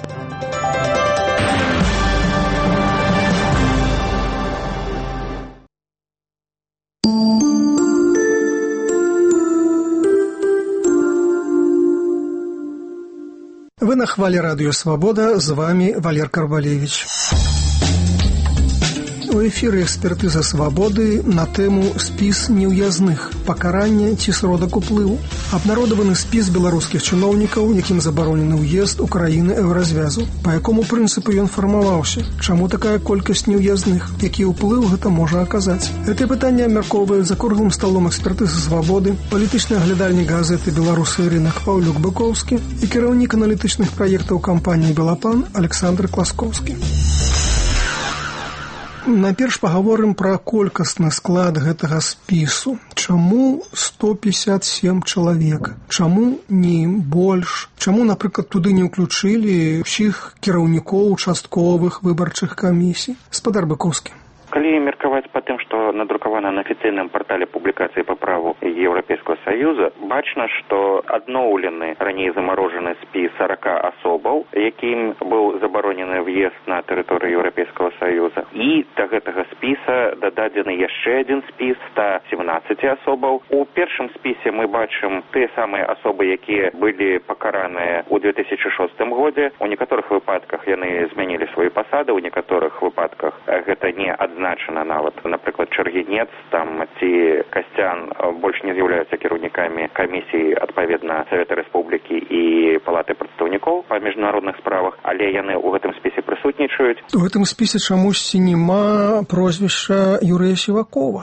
Вы на хвале Радио Свобода, з вами Валер Карбалевич. У эфіры экспертыза свабоды на тэму спіс неўязных, пакарання ці сродак уплыву. Абнародаваны спіс беларускіх чыноўнікаў, якім забаронены ўезд у краіны еўразвязу. Па якому прынцыпу ён фармаваўся? Чаму такая колькасць неўязных? Які ўплыў гэта можа аказаць? Гэтае пытанне абмяркоўваюць за круглым сталом экспертызы свабоды, палітычны аглядальнік газеты «Беларусы і рынак» Паўлюк Быкоўскі і кіраўнік аналітычных праектаў кампаніі «Белапан» Александр Класкоўскі. Найперш паговорым пра колькасны склад гэтага спісу. Чаму сто пятьдесят семь чалавек? Чаму не больш? Чаму, напрыклад, туды не ўключылі ўсіх кіраўнікоў участковых выбарчых камісій? Спадар Быкоўскі. Калі меркаваць па тым, што надрукавана на афіцыйным партале публікацыі па праву Еўрапейскага Саюза, бачна, што адноўлены раней замарожаны спіс сорок асобаў, якім быў забаронены в'езд на тэрыторыю Еўрапейскага Саюза. І да гэтага спіса дададзены яшчэ адзін спіс ста семнадцать асобаў. У першым спісе мы бачым тыя самыя асобы, якія былі пакараныя ў две тысячи шостым годзе. У некаторых выпадках яны змянілі свае пасады, у некаторых выпадках гэта не адзначана Значена нават, напрыклад, Чаргінец там ці Касцян больш не з'яўляюцца кіраўнікамі камісіі адпаведна Савета Рэспублікі і Палаты прадстаўнікоў па міжнародных справах, але яны ў гэтым спісе прысутнічаюць. У гэтым спісе чамусьці няма прозвішча Юрыя Сівакова. Сіваков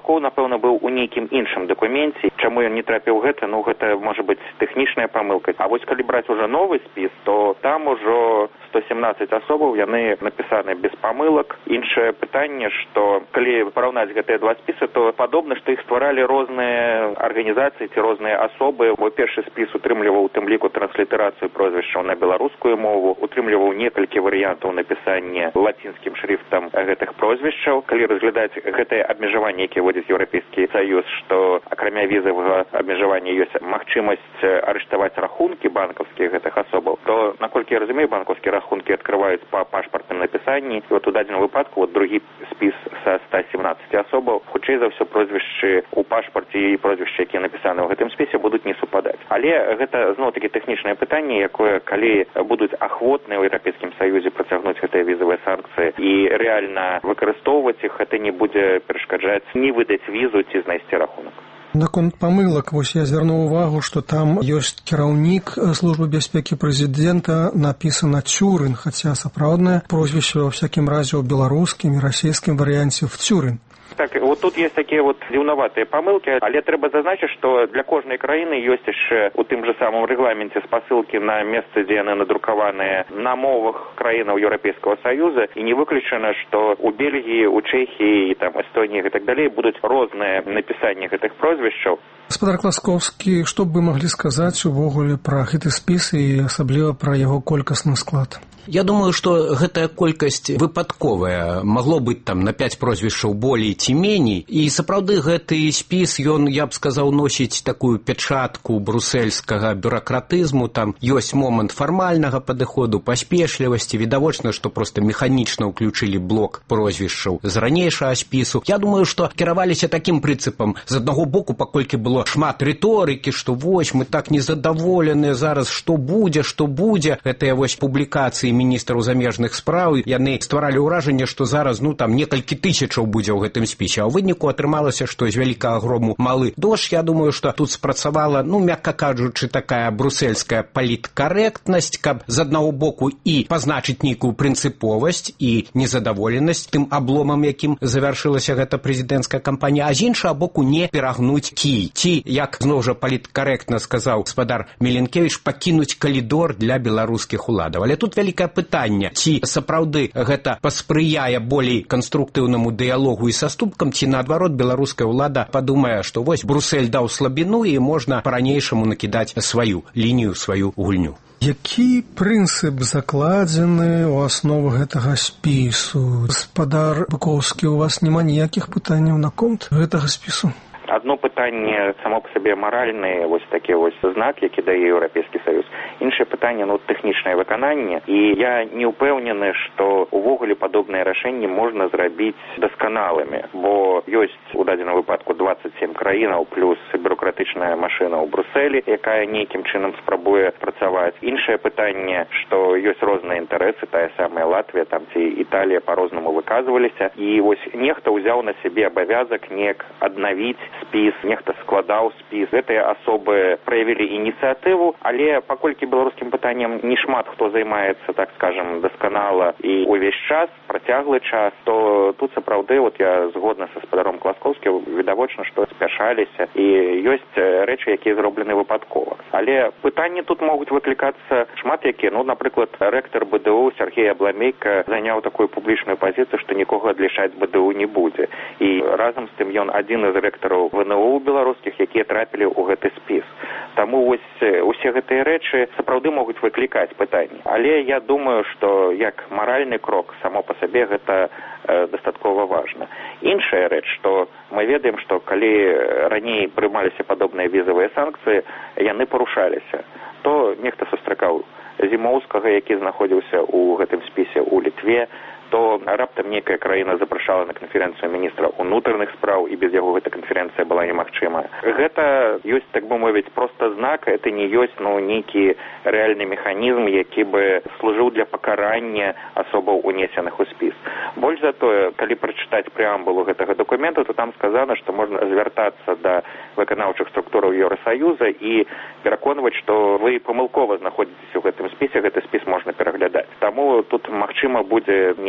Пракол, напэўна, быў у нейкім іншым дакуменце. Чаму ён не трапіў гэта? Ну, гэта можа быць тэхнічная памылка. А вось калі браць уже новы спіс, то там ужо сто семнадцать асобаў, яны напісаны без памылак. Іншае пытанне, што калі параўнаць гэтыя два спісы, то падобна, што іх стваралі розныя арганізацыі ці розныя асобы. Мой першы спіс утрымліваў у тым ліку транслітарацыю прозвішчаў на беларускую мову, утрымліваў некалькі варыянтаў напісання лацінскім шрифтам гэтых прозвішчаў. Калі разглядаць гэтае абмежаванне, якія вводзіць Еўрапейскі Саюз, што акрамя візавага абмежавання ёсць магчымасць арыштаваць рахункі банкаўскіх гэтых асобаў, то, наколькі я разумею, банкаўскія рахункі адкрываюць па пашпартным напісанні. І вот у дадзеным выпадку вот другі спіс са ста семнадцати асобаў, хутчэй за ўсё прозвішчы ў пашпарце і прозвішчы, якія напісаны ў гэтым спісе, будуць не супадаць. Але гэта зноў-такі тэхнічнае пытанне, якое, калі будуць ахвотныя ў Еўрапейскім Саюзе працягнуць гэтыя візавыя санкцыі і рэальна выкарыстоўваць іх, гэта не будзе перашкаджаць не выдаць візу ці знайсці рахунак. Наконт памылак, вось я звярнуў увагу, што там ёсць кіраўнік службы бяспекі прэзідэнта, напісана Цюрын, хаця сапраўднае прозвішча ва всякім разе ў беларускім і расійскім варыянце в Цюрын. Так, вот тут есть такие вот дзіўнаватыя памылкі, але трэба зазначыць, што для кожнай краіны ёсць яшчэ у тым жа самым рэгламенце спасылкі на месцы, дзе яны надрукаваныя на мовах краінаў Еўрапейскага Саюза, і не выключана, што у Бельгіі, у Чэхіі і там Эстоніі і так далей будуць розныя напісанні гэтых прозвішчаў. Гаспадар Класкоўскі, што б вы маглі сказаць увогуле пра гэты спіс і асабліва пра яго колькасны склад? Я думаю, што гэтая колькасць выпадковая. Магло быць там на пяць прозвішчаў болей ці меней. І сапраўды гэты спіс, ён, я б сказаў, носіць такую пячатку брусельскага бюракратызму. Там ёсць момант фармальнага падыходу, паспешлівасці. Відавочна, што проста механічна ўключылі блок прозвішчаў з ранейшага спісу. Я думаю, што кіраваліся такім прынцыпам. З аднаго боку, паколькі было шмат рыторыкі, што вось мы так незадаволеныя зараз, што будзе, што будзе. Гэтыя вось публікацыі міністраў замежных спраў, яны стваралі ўражанне, што зараз, ну, там, некалькі тысячаў будзе ў гэтым спісе. А ў выніку атрымалася, што з вялікага грому малы дождж. Я думаю, што тут спрацавала, ну, мякка кажучы, такая брусельская паліткарэктнасць, каб з аднаго боку і пазначыць нейкую прынцыповасць і незадаволенасць тым абломам, якім завяршылася гэта прэзідэнцкая кампанія, а з іншага боку не перагнуць кій. Ці, як зноў жа паліткарэктна сказаў гаспадар Міленкевіч, пакінуць калідор для беларускіх уладаў. Але тут вялікае пытанне, ці сапраўды гэта паспрыяе болей канструктыўнаму дыялогу і саступкам, ці наадварот беларуская ўлада падумае, што вось Брусель даў слабіну і можна па-ранейшаму накідаць сваю лінію, сваю гульню. Які прынцып закладзены ў аснову гэтага спісу? Гаспадар Быкоўскі, у вас няма ніякіх пытанняў наконт гэтага спісу? Одно пытанне само по сабе маральны, вось такі вось знак, які дае Еўрапейскі Саюз. Іншае пытанне, ну, тэхнічнае выкананне. І я не ўпэўнены, што увогуле падобныя рашэнні можна зрабіць дасканалымі, бо ёсць у дадзеным выпадку двадцать семь краінаў плюс бюрократычная машына ў Брусэлі, якая нейкім чынам спрабуе працаваць. Іншае пытанне, што ёсць розныя інтарэсы, тая самая Латвія, там ці Італія па-рознаму выказваліся, і вось нехта ўзяў на сябе абавязак неяк аднавіць спіс, нехта складаў спіс. Гэтыя асобы праявілі ініцыятыву, але паколькі беларускім пытаннем не шмат хто займаецца, так скажам, дасканала і увесь час, працяглы час, то тут сапраўды, вот я згодна са гаспадаром Класкоўскім, відавочна, што спяшаліся, і ёсць рэчы, якія зроблены выпадкова. Але пытанні тут могуць выклікацца шмат якія. Ну, напрыклад, рэктар БДУ Сергей Абламейка заняў такую публічную пазіцыю, што нікога адлічаць БДУ не будзе. І разам з тым ён адзін з рэктараў ВНУ беларускіх, якія трапілі ў гэты спіс. Таму вось усе гэтыя рэчы сапраўды могуць выклікаць пытанні. Але я думаю, што як маральны крок само па сабе гэта э, дастаткова важна. Іншая рэч, што мы ведаем, што калі раней прымаліся падобныя візавыя санкцыі, яны парушаліся. То нехта сустракаў Зімоўскага, які знаходзіўся ў гэтым спісе ў Літве, то раптам нейкая краіна запрашала на канферэнцыю міністра ўнутраных спраў, і без яго гэта канферэнцыя была немагчымая. Гэта ёсць, так бы мовіць, проста знак, это не ёсць, ну, нейкі рэальны механізм, які бы служыў для пакарання асобаў, унесеных у спіс. Больш за тое, калі прачытаць преамбулу гэтага дакумента, то там сказана, што можна звяртацца да выканаўчых структураў Еўрасаюза і пераконваць, што вы памылкова знаходзіцеся ў гэтым спісе, гэты спіс можна пераглядаць. Таму тут, магчыма, будзе не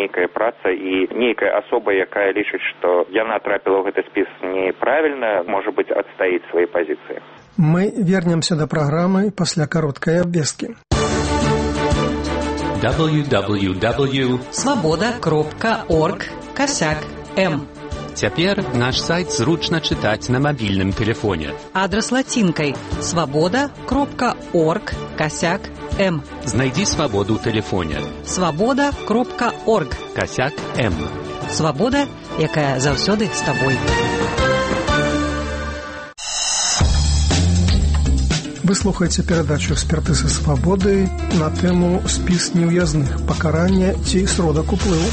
нейкая праца і нейкая асоба, якая лічыць, што яна трапіла ў гэты спіс неправільна, можа быць, адстаіць свае пазіцыі. Мы вернемся да праграмы пасля кароткай абвесткі. дабл ю дабл ю дабл ю крапка свабода крапка орг касяк эм. Цяпер наш сайт зручна чытаць на мабільным тэлефоне. Адрас лацінкай свабода крапка орг касяк эм. Знайдзі свабоду ў тэлефоне. свабода крапка орг касяк эм. Свабода, якая заўсёды з табой. Вы слухаеце перадачу «Экспертызы свабоды» на тэму «Спіс неўязных. Пакаранне ці сродак уплыву».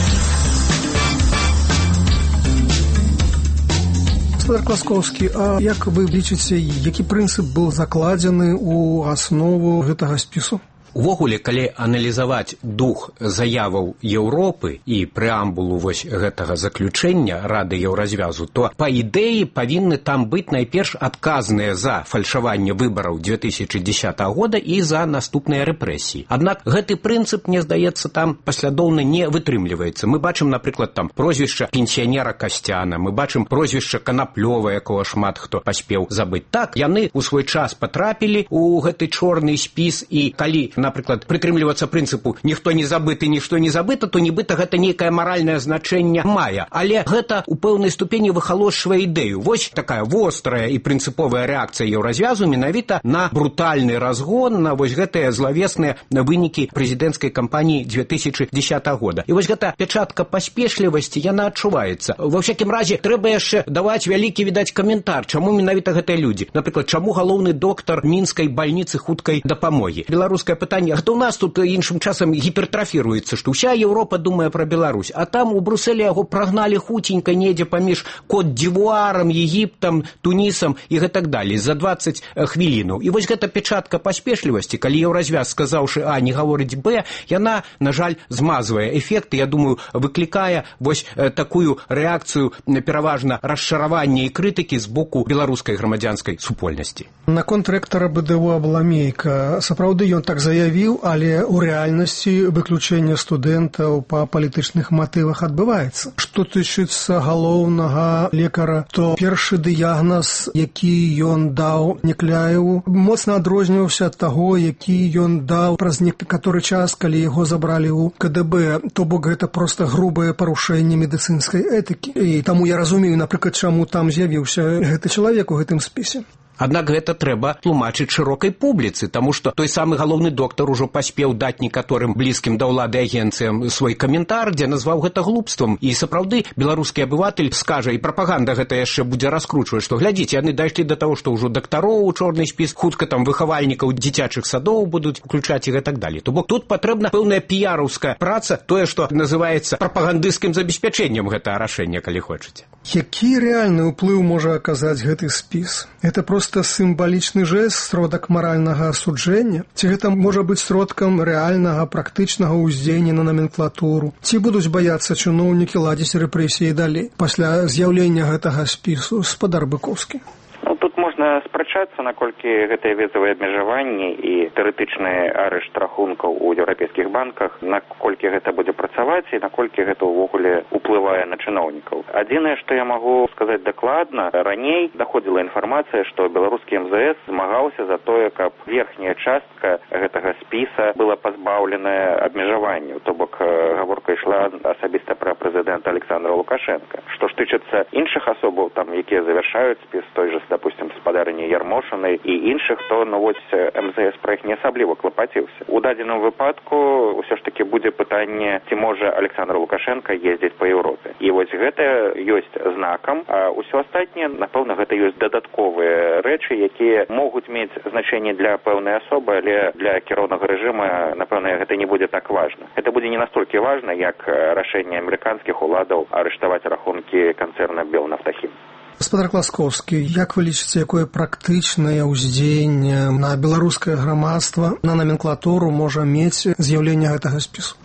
Гаспадар Класкоўскі, а як вы лічыце, які прынцып быў закладзены ў аснову гэтага спісу? Увогуле, калі аналізаваць дух заяваў Еўропы і прэамбулу вось гэтага заключэння Рады Еўразвязу, то па ідэі павінны там быць найперш адказныя за фальшаванне выбараў две тысячи дзесятого года і за наступныя рэпрэсіі. Аднак гэты прынцып, мне здаецца, там паслядоўна не вытрымліваецца. Мы бачым, напрыклад, там прозвішча пенсіянера Касцяна, мы бачым прозвішча Канаплёва, якога шмат хто паспеў забыць. Так, яны ў свой час патрапілі ў гэты чорны спіс, і калі напрыклад, прытрымлівацца прынцыпу «ніхто не забыты, нішто не забыта», то нібыта гэта нейкае маральнае значэнне мае. Але гэта ў пэўнай ступені выхалошчвае ідэю. Вось такая вострая і прынцыповая рэакцыя Еўразвязу менавіта на брутальны разгон, на вось гэтыя злавесныя вынікі прэзідэнцкай кампаніі две тысячи дзесятого года. І вось гэта пячатка паспешлівасці, яна адчуваецца. Ва ўсякім разе, трэба яшчэ даваць вялікі, відаць, каментар, чаму менавіта гэтыя людзі. Напрыклад, чаму галоўны доктар мінскай бальніцы хуткай дапамогі. Беларуская пытанне, а хто ў нас тут іншым часам гіпертрафіруецца, што ўся Еўропа думае пра Беларусь, а там у Брусэле яго прагналі хуценька недзе паміж Кот-д'Івуарам, Егіптам, Тунісам і гэтак далей за двадцать хвілінаў. І вось гэта печатка паспешлівасці, калі Еўразвяз, сказаўшы А, не гаворыць Б, яна, на жаль, змазвае эфект, я думаю, выклікае вось такую рэакцыю пераважна расчаравання і крытыкі з боку беларускай грамадзянскай супольнасці. Наконт рэктара БДУ Абаламейка, сапраўды ён так заявіў, але ў рэальнасці выключэнне студэнтаў па палітычных матывах адбываецца. Што тычыцца галоўнага лекара, то першы дыягназ, які ён даў Некляеву, моцна адрозніваўся ад таго, які ён даў праз некаторы час, калі яго забралі ў КДБ. То бок гэта проста грубае парушэнне медыцынскай этыкі. І таму я разумею, напрыклад, чаму там з'явіўся гэты чалавек у гэтым спісе. Аднак гэта трэба тлумачыць шырокай публіцы, таму што той самы галоўны доктар ужо паспеў даць некаторым блізкім да ўлады агенцыям свой каментар, дзе назваў гэта глупствам. І сапраўды беларускі абыватель скажа, і прапаганда гэта яшчэ будзе раскручваць, што глядзіце, яны дайшлі да таго, што ўжо дактароў у чорны спіс, хутка там выхавальнікаў дзіцячых садоў будуць уключаць і гэтак далей. То бок тут патрэбна пэўная піяраўская праца, тое, што называецца прапагандысцкім забеспячэннем гэтага рашэння, калі хочаце. Які рэальны ўплыў можа аказаць гэты спіс? Это проста сімвалічны жэст, сродак маральнага асуджэння? Ці гэта можа быць сродкам рэальнага практычнага ўздзеяння на наменклатуру? Ці будуць баяцца чыноўнікі ладзіць рэпрэсіі далей пасля з'яўлення гэтага спісу? Спадар Быкоўскі. Ну, тут можна спрачацца, наколькі гэтыя візавыя абмежаванні і тэарэтычны арышт рахункаў у еўрапейскіх банках, наколькі гэта будзе працаваць і наколькі гэта ўвогуле уплывае на чыноўнікаў. Адзінае, што я магу сказаць дакладна, раней даходзіла інфармацыя, што беларускі эм зэ эс змагаўся за тое, каб верхняя частка гэтага спіса была пазбаўленая абмежаванняў, то бок гаворка ішла асабіста пра прэзідэнта Александра Лукашенка. Што ж тычыцца іншых асобаў, там, якія завяршаюць спіс, той жа, допустим, спадарні Ярмошанай і іншых, то ну, вось эм зэ эс пра іх не асабліва клапаціўся. У дадзеным выпадку ўсё ж такі будзе пытанне, ці можа Александр Лукашенко ездзіць па Еўропе. І вось гэта ёсць знакам, а ўсё астатняе, напэўна, гэта ёсць дадатковыя рэчы, якія могуць мець значэнне для пэўнай асобы, але для кіроўнага рэжыма, напэўна, гэта не будзе так важна. Гэта будзе не настолькі важна, як рашэнне амерыканскіх уладаў арыштаваць рахункі канцэрна «Белнафтахім». Гаспадар Класкоўскі, як вы лічыце, якое практычнае ўздзеянне на беларускае грамадства, на наменклатуру можа мець з'яўленне гэтага спісу?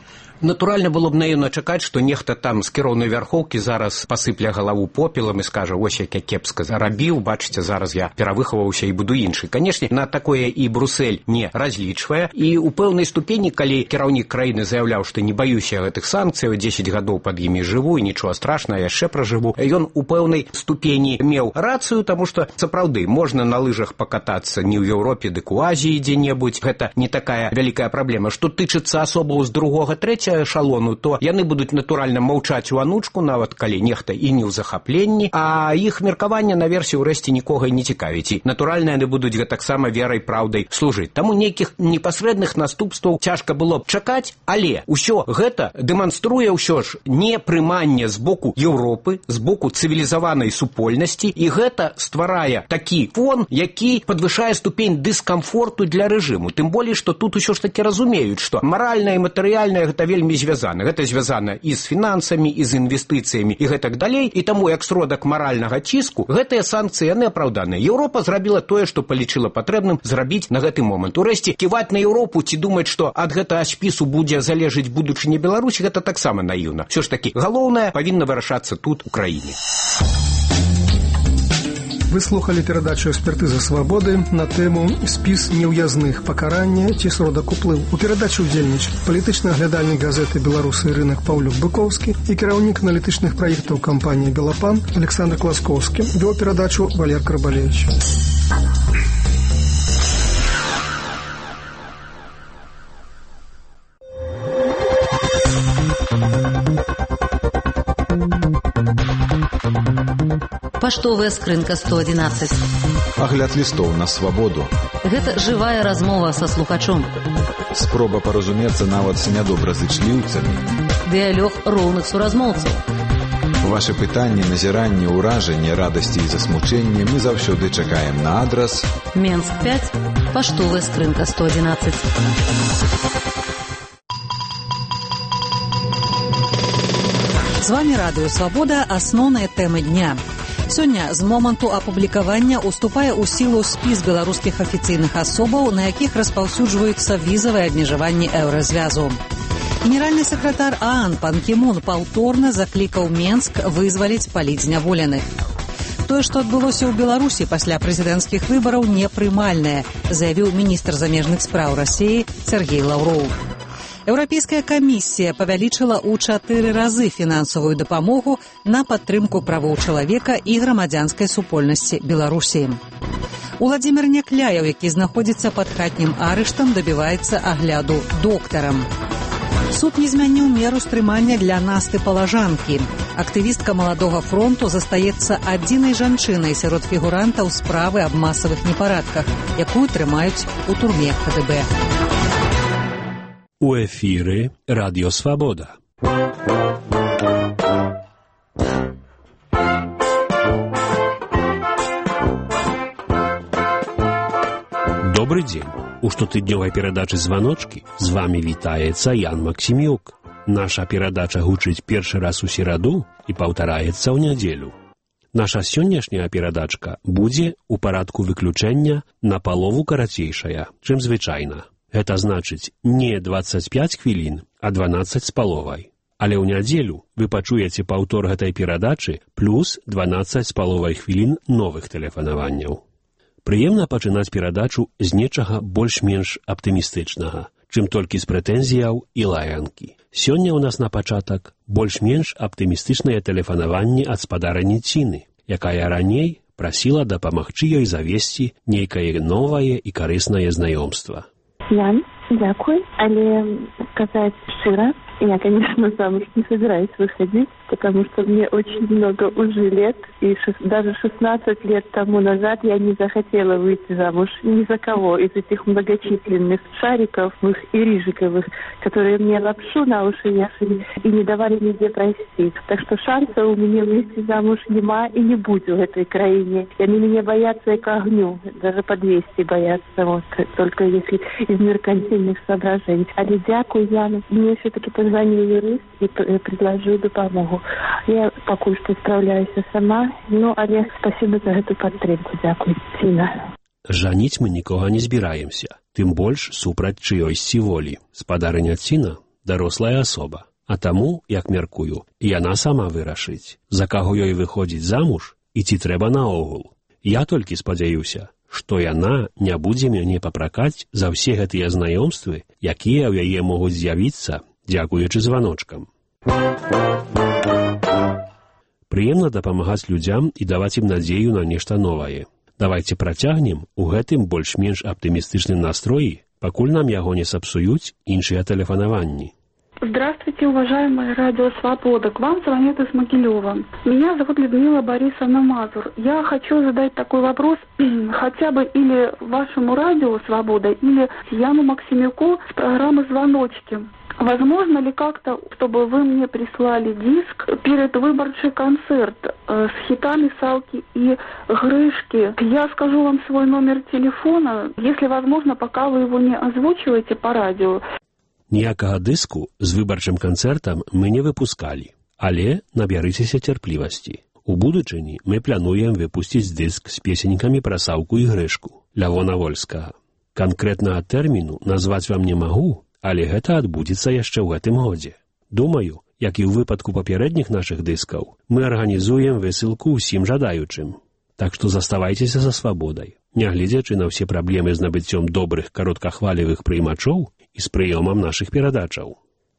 Натуральна было б наіўна чакаць, што нехта там з кіроўнай вярхоўкі зараз пасыпля галаву попелам і скажа: ось як я кепска зарабіў, бачыце, зараз я перавыхаваўся і буду іншы. Канешне, на такое і Брусэль не разлічвае, і ў пэўнай ступені, калі кіраўнік краіны заяўляў, што не баюся гэтых санкцыяў, дзесяць гадоў пад імі жыву, і нічога страшнага, яшчэ пражыву, ён у пэўнай ступені меў рацыю, таму што сапраўды можна на лыжах пакатацца не ў Еўропе, дык у Азіі дзе-небудзь, гэта не такая вялікая праблема. Што тычыцца асобаў з другога, трэцяга эшалону, то яны будуць натуральна маўчаць у анучку, нават калі нехта і не ў захапленні, а іх меркаванне наверсе ўрэшце нікога і не цікавіць. І натуральна яны будуць гэтаксама верай, праўдай служыць. Таму нейкіх непасрэдных наступстваў цяжка было б чакаць, але ўсё гэта дэманструе ўсё ж непрыманне з боку Еўропы, з боку цывілізаванай супольнасці, і гэта стварае такі фон, які падвышае ступень дыскамфорту для рэжыму. Тым болей, што тут усё ж такі разумеюць, што маральнае і матэрыяльнае гэта вельмі звязана. Гэта звязана і з фінансамі, і з інвестыцыямі, і гэтак далей. І таму, як сродак маральнага ціску, гэтыя санкцыі яны апраўданыя. Еўропа зрабіла тое, што палічыла патрэбным зрабіць на гэты момант. Урэшце, ківаць на Еўропу ці думаць, што ад гэтага спісу будзе залежыць будучыня Беларусі, гэта таксама наіўна. Усё ж такі, галоўнае павінна вырашацца тут, у краіне. Вы слухали перадачу «Экспертыза свабоды» на тэму «Спіс неўязных. Пакаранне ці сродак уплыву». У перадачы ўдзельнічалі палітычны аглядальнік газеты «Беларусы і рынак» Паўлюк Быкоўскі і кіраўнік аналітычных праектаў кампаніі «Белапан» Александр Класкоўскі. Вёў перадачу Валер Карбалевич. Паштовая скрынка сто адзінаццаць. Агляд лістоў на свабоду. Гэта жывая размова са слухачом. Спроба паразумецца нават з нядобразычліўцамі. Дыялог роўных суразмоўцаў. Вашы пытанні, назіранні, ўражанні, радасці і засмучэнні мы заўсёды чакаем на адрас Менск пяць, паштовая скрынка сто адзінаццаць. З вами Радыё Свабода, асноўныя тэмы дня. Сёння з моманту апублікавання уступае ў сілу спіс беларускіх афіцыйных асобаў, на якіх распаўсюджваюцца візавыя абмежаванні еўразвязу. Генеральны сакратар ААН Пан Кі Мун паўторна заклікаў Менск вызваліць палітзняволеных. Тое, што адбылося ў Беларусі пасля прэзідэнцкіх выбараў, непрымальнае, заявіў міністр замежных спраў Расіі Сергей Лаўроў. Еўрапейская камісія павялічыла ў чатыры разы фінансавую дапамогу на падтрымку правоў чалавека і грамадзянскай супольнасці Беларусі. Уладзімір Някляеў, які знаходзіцца пад хатнім арыштам, дабіваецца агляду доктарам. Суд не змяніў меру стрымання для Насты Палажанкі. Актывістка маладога фронту застаецца адзінай жанчынай сярод фігурантаў справы аб масавых непарадках, якую трымаюць у турме Ка Гэ Бэ. У эфіры Радіо Свабода. Добрый дзень. У штотыднёвай перадачы «Званочкі» з вамі вітаецца Ян Максімюк. Наша перадача гучыць першы раз у сераду і паўтараецца ў нядзелю. Наша сённяшняя перадачка будзе ў парадку выключэння на палову карацейшая, чым звычайна. Гэта значыць не дваццаць пяць хвілін, а дванаццаць з паловай. Але ў нядзелю вы пачуеце паўтор гэтай перадачы плюс дванаццаць з паловай хвілін новых тэлефанаванняў. Прыемна пачынаць перадачу з нечага больш-менш аптымістычнага, чым толькі з прэтэнзіяў і лаянкі. Сёння ў нас на пачатак больш-менш аптымістычнае тэлефанаванне ад спадарыні Ціны, якая раней прасіла дапамагчы ёй завесці нейкае новае і карыснае знаёмства. Ян, дякую, але сказать шчыра, я, конечно, замуж не собираюсь выходить, потому что мне очень много уже лет, и шест... даже шестнадцать лет тому назад я не захотела выйти замуж ни за кого из этих многочисленных шариковых и рыжиковых, которые мне лапшу на уши вешали и не давали нигде пройти. Так что шанса у меня выйти замуж нема и не будет в этой краине. И они меня боятся и к огню, даже по двести боятся, вот, только если из меркантильных соображений. Але дякую, Яна, мне все-таки позвонил юрист и предложил допомогу. Я пакуль што справляюся сама, ну, але спасибо за гэту падтрымку. Дзякуй, Ціна. Жаніць мы нікога не збіраемся, тым больш супраць чыёйсьці волі. Спадарыня Ціна дарослая асоба. А таму, як мяркую, яна сама вырашыць, за каго ёй выходзіць замуж і ці трэба наогул. Я толькі спадзяюся, што яна не будзе мяне папракаць за ўсе гэтыя знаёмствы, якія ў яе могуць з'явіцца, дзякуючы званочкам. Прыемна дапамагаць людзям і даваць ім надзею на нешта новае. Давайце працягнем у гэтым больш-менш аптымістычным настроі, пакуль нам яго не сапсуюць іншыя тэлефанаванні. Здравствуйте, уважаемое радио «Свобода». К вам звонит из Могилева. Меня зовут Людмила Борисовна Мазур. Я хочу задать такой вопрос хотя бы или вашему радио «Свобода», или Яну Максимюку с программы «Звоночки». Возможно ли как-то, чтобы вы мне прислали диск перед выборчий концерт э, с хитами Салки и Грышки? Я скажу вам свой номер телефона, если возможно, пока вы его не озвучиваете по радио. Ніякага дыску з выбарчым канцэртам мы не выпускалі, але набярыцеся цярплівасці. У будучыні мы плануем выпусціць дыск з песенькамі пра Саўку і Грышку Лявона Вольскага. Канкрэтнага тэрміну назваць вам не магу, але гэта адбудзецца яшчэ ў гэтым годзе. Думаю, як і ў выпадку папярэдніх нашых дыскаў, мы арганізуем высылку ўсім жадаючым. Так што заставайцеся за свабодай, нягледзячы на ўсе праблемы з набыццём добрых кароткахвалевых прыймачоў і з прыёмам нашых перадачаў.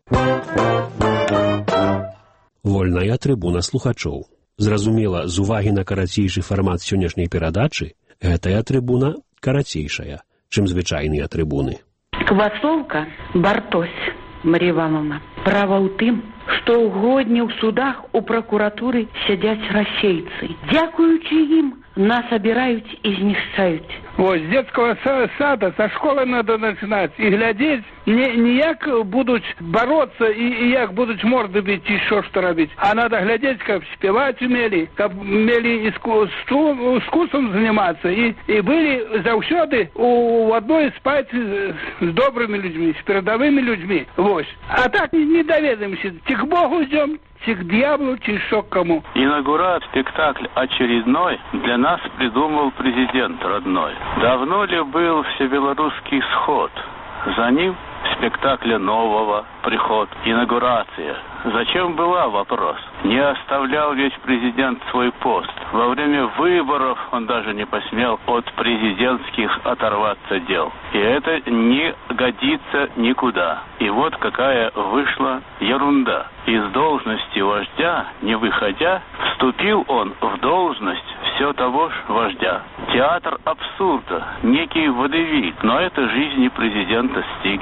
Вольная трыбуна слухачоў. Зразумела, з увагі на карацейшы фармат сённяшняй перадачы, гэтая трыбуна карацейшая, чым звычайныя трыбуны. Квасолка, Бартось, Марія Івановна, права ў тым, што ўгодні ў судах у пракуратуры сядзяць расейцы. Дзякуючы ім нас обирают и знищают. Вот, с детского сада, со школы надо начинать и глядеть, не, не як будут бороться и, и як будут морды бить, еще что робить, а надо глядеть, как спевать умели, как умели искусством, искусством заниматься, и, и были завсёды у одной спать с добрыми людьми, с передовыми людьми. Вот. А так не доведаемся, те к Богу идем, те к дьяволу, те шо к кому. Инаугурат, спектакль очередной, для нас придумал президент родной. Давно ли был всебелорусский сход? За ним спектакля нового приход, инаугурация. Зачем была, вопрос? Не оставлял ведь президент свой пост. Во время выборов он даже не посмел от президентских оторваться дел. И это не годится никуда. И вот какая вышла ерунда. Из должности вождя, не выходя, вступил он в должность все того же вождя. Театр абсурда, некий водевиль, но это жизни президента стиль.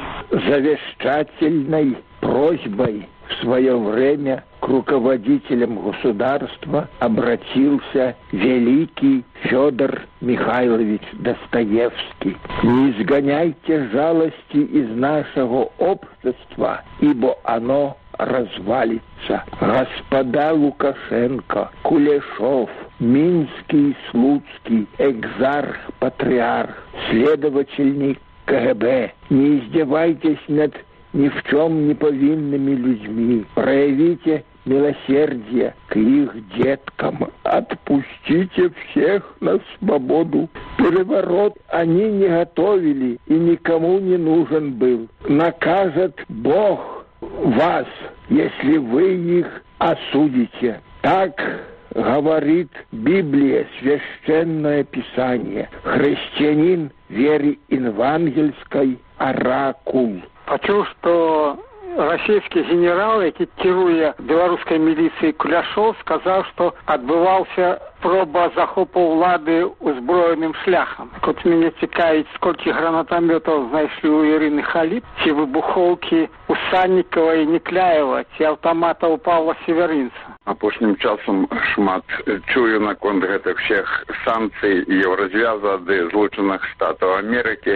Завещательной просьбой в свое время к руководителям государства обратился великий Федор Михайлович Достоевский. Не изгоняйте жалости из нашего общества, ибо оно развалится. Господа Лукашенко, Кулешов, Минский, Слуцкий, экзарх, патриарх, следовательник КГБ, не издевайтесь над ни в чем не повинными людьми. Проявите милосердие к их деткам. Отпустите всех на свободу. Переворот они не готовили и никому не нужен был. Накажет Бог вас, если вы их осудите. Так говорит Библия, Священное Писание. Христианин веры евангельской оракул. Почув, что российский генерал, який керує белорусской милицией Куляшов, сказал, что отбывался проба захопу улады узброенным шляхом. От меня цікавить, сколько гранатометов знайшли у Ирины Халип, ці вибуховки у Санникова и Некляева, ці автомата у Павла Северинца. Апошнім часом шмат чую наконт гэтых всех санкцый Еўразвяза ды Злучаных Штатаў Амерыкі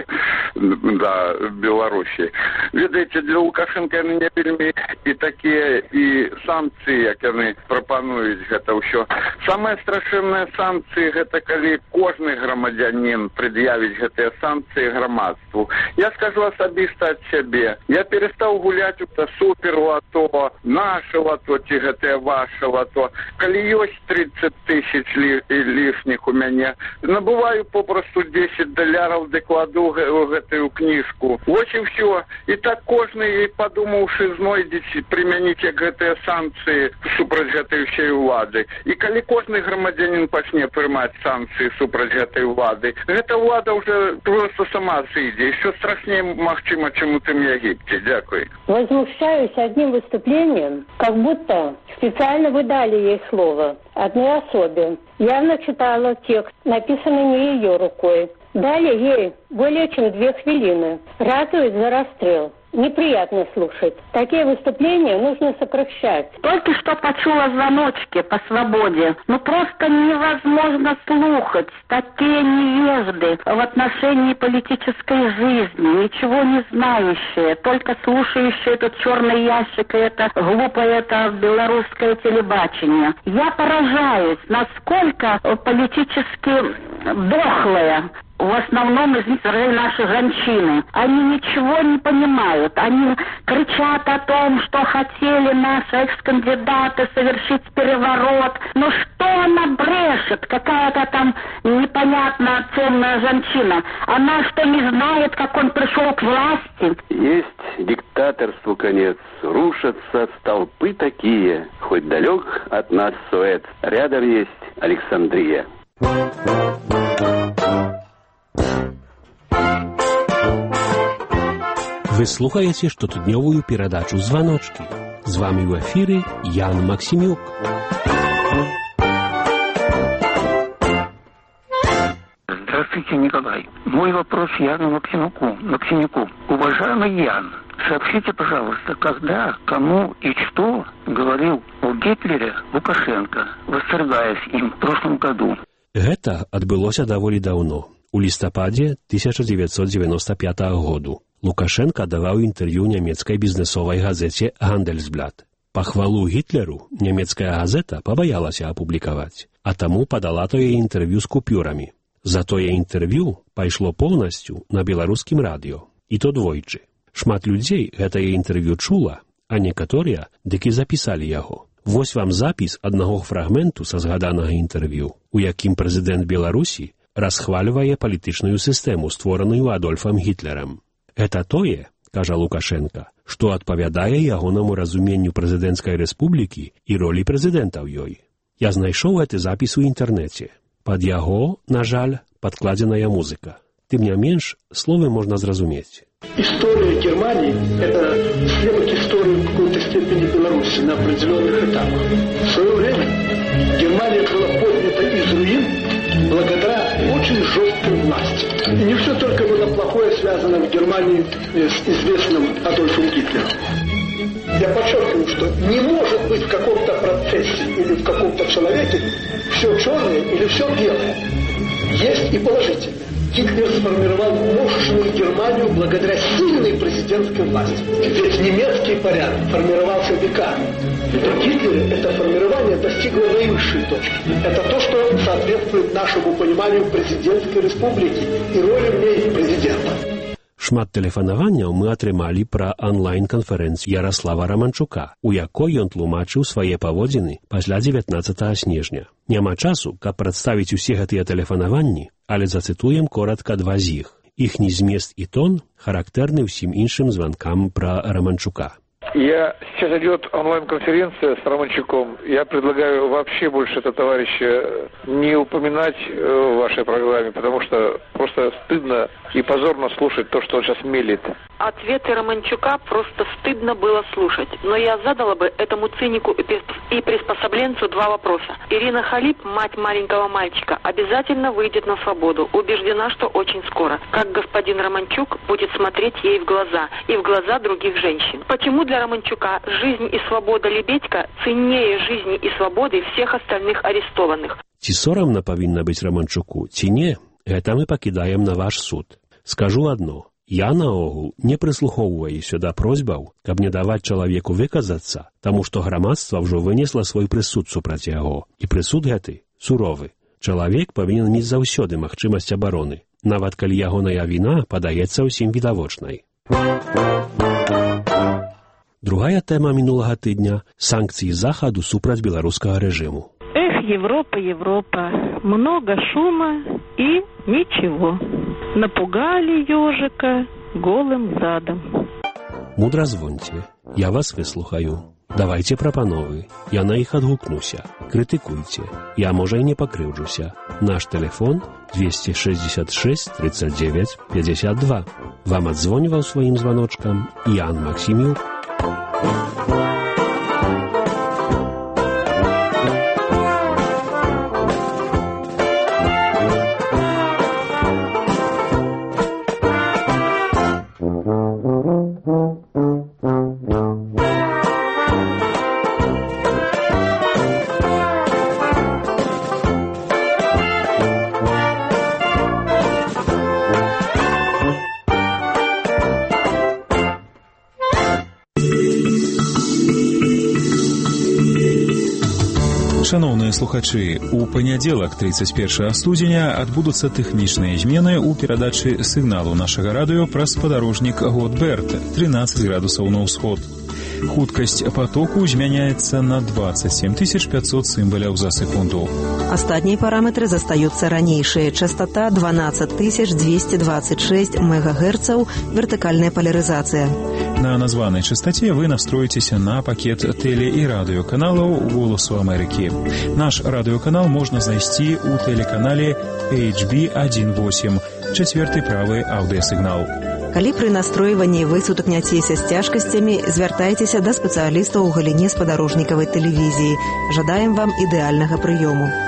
да Беларусі. Ведаеце, для Лукашенка яны не вельмі і такія і санкцыі, як яны прапануюць гэта ўсё. Самае страшэннае санкцыі гэта калі кожны грамадзянін прад'явіць гэтыя санкцыі грамадству. Я скажу асабіста ад сябе. Я перастаў гуляць у суперу АТО, нашего АТО, ці гэтыя ваши. пабачыў, а то калі ёсць тридцать тысяч ли, лішніх у мяне, набываю попросту десять даляраў, ды кладу ў гэтую кніжку. Вось і ўсё. І так кожны, падумаўшы, знойдзеце прымяніць як гэтыя санкцыі супраць гэтай ўсей улады. І калі кожны грамадзянін пачне прымаць санкцыі супраць гэтай улады, гэта ўлада ўжо просто сама сыдзе. Еще страшнее, махчима, чем у тем Египте. Дякую. Возмущаюсь одним выступлением, как будто специально вы дали ей слово одной особе. Явно читала текст, написанный не ее рукой. Дали ей более чем две хвилины. Ратует за расстрел. Неприятно слушать. Такие выступления нужно сокращать. Только что почула звоночки по свободе. Ну просто невозможно слухать такие невежды в отношении политической жизни, ничего не знающие, только слушающие этот черный ящик и это глупое это белорусское телебачение. Я поражаюсь, насколько политически дохлое в основном из них наши женщины. Они ничего не понимают. Они кричат о том, что хотели наши экс-кандидаты совершить переворот. Но что она брешет? Какая-то там непонятная темная женщина. Она что, не знает, как он пришел к власти? Есть диктаторству конец. Рушатся столпы такие. Хоть далек от нас Суэц. Рядом есть Александрия. Вы слухаете штотыднёвую перадачу «Звоночки». З вами в эфире Ян Максимюк. Здравствуйте, Николай. Мой вопрос Яну Максимюку. Максимюку. Уважаемый Ян, сообщите, пожалуйста, когда, кому и что говорил о Гитлере Лукашенко, восторгаясь им в прошлом году. Гэта адбылося даволі даўно, у лістападзе тысяча девятьсот девяносто пятого году. Лукашенко даваў інтэрв'ю нямецкай бізнесовай газеце «Гандельсблат». Пахвалу Гітлеру нямецкая газета пабаялася апублікаваць, а таму падала тое інтэрв'ю з купюрамі. Затое інтэрв'ю пайшло поўнасцю на беларускім радыё, і то двойчы. Шмат людзей гэтае інтэрв'ю чула, а некаторыя дык і запісалі яго. Вось вам запіс аднаго фрагменту са згаданага інтэрв'ю, у якім прэзідэнт Беларусі расхвальвае палітычную сістэму, створаную Адольфам Гітлерам. Гэта тое, кажа Лукашенко, што адпавядае ягонаму разуменню прэзідэнцкай рэспублікі і ролі прэзідэнта ў ёй. Я знайшоў гэты запіс у інтэрнэце. Пад яго, на жаль, падкладзеная музыка. Тым не менш, словы можна зразумець. История Германии – это слепок истории в какой-то степени Беларуси на определенных этапах. В свое время Германия была поднята из руин благодаря очень жесткой власти. И не все только было плохое связано в Германии с известным Адольфом Гитлером. Я подчеркиваю, что не может быть в каком-то процессе или в каком-то человеке все черное или все белое. Есть и положительное. Гитлер сформировал мощную Германию благодаря сильной президентской власти. Ведь немецкий порядок формировался веками. При Гитлере это формирование достигло наивысшей точки. Это то, что соответствует нашему пониманию президентской республики и роли в ней президента. Шмат тэлефанаванняў мы атрымалі пра онлайн-канферэнцыю Ярослава Романчука, у якой ён тлумачыў свае паводзіны пасля дзевятнаццатага снежня. Няма часу, каб прадставіць усе гэтыя тэлефанаванні, але зацытуем коратка два з іх. Іхні змест і тон характэрны ўсім іншым званкам пра Романчука. Я сейчас идет онлайн-конференция с Романчуком. Я предлагаю вообще больше этого товарища не упоминать в вашей программе, потому что просто стыдно и позорно слушать то, что он сейчас мелит. Ответы Романчука просто стыдно было слушать. Но я задала бы этому цинику и приспособленцу два вопроса. Ирина Халип, мать маленького мальчика, обязательно выйдет на свободу. Убеждена, что очень скоро. Как господин Романчук будет смотреть ей в глаза и в глаза других женщин. Почему для Романчука жизнь и свобода Лебедька ценнее жизни и свободы всех остальных арестованных? Ці сорамна павінна быць Романчуку, ці не, гэта мы пакідаем на ваш суд. Скажу адно. Я, наогул, не прыслухоўваюся да просьбаў, каб не даваць чалавеку выказацца, таму што грамадства ўжо вынесла свой прысуд супраць яго. І прысуд гэты суровы. Чалавек павінен мець заўсёды магчымасць абароны, нават калі ягоная віна падаецца ўсім відавочнай. Другая тэма мінулага тыдня – санкцыі захаду супраць беларускага рэжыму. Эх, Европа, Европа, много шума и ничего. Напугали ежика голым задом. Мудра звоньте, я вас выслухаю. Давайте прапановы, я на іх адгукнуся. Крытыкуйце, я, можа, і не пакрыўджуся. Наш тэлефон двести шестьдесят шесть тридцать девять пятьдесят два. Вам адзвоньваў сваім званочкам Ян Максімюк. Шановныя слухачы, у панядзелак тридцать первого студзеня адбудуцца тэхнічныя змены ў перадачы сігналу нашага радыё праз спадарожнік Готберт тринадцать градусаў на ўсход. Хуткасць потоку змяняецца на двадцать семь тысяч пятьсот сімбаляў за секунду. Астатнія параметры застаюцца ранейшыя. Частота двенадцать тысяч двести двадцать шесть мегагерцаў, вертыкальная поляризация. На названной частоте вы настроитесь на пакет теле- и радиоканалов «Голосу Америки». Наш радиоканал можно найти у телеканале эйч би восемь, четвертый правый аудиосигнал. Калі пры настройванні вы сутыкняцеся з цяжкасцямі, звяртайцеся да спецыялістаў у галіне спадарожнікавай тэлевізіі. Жадаем вам ідэальнага прыёму.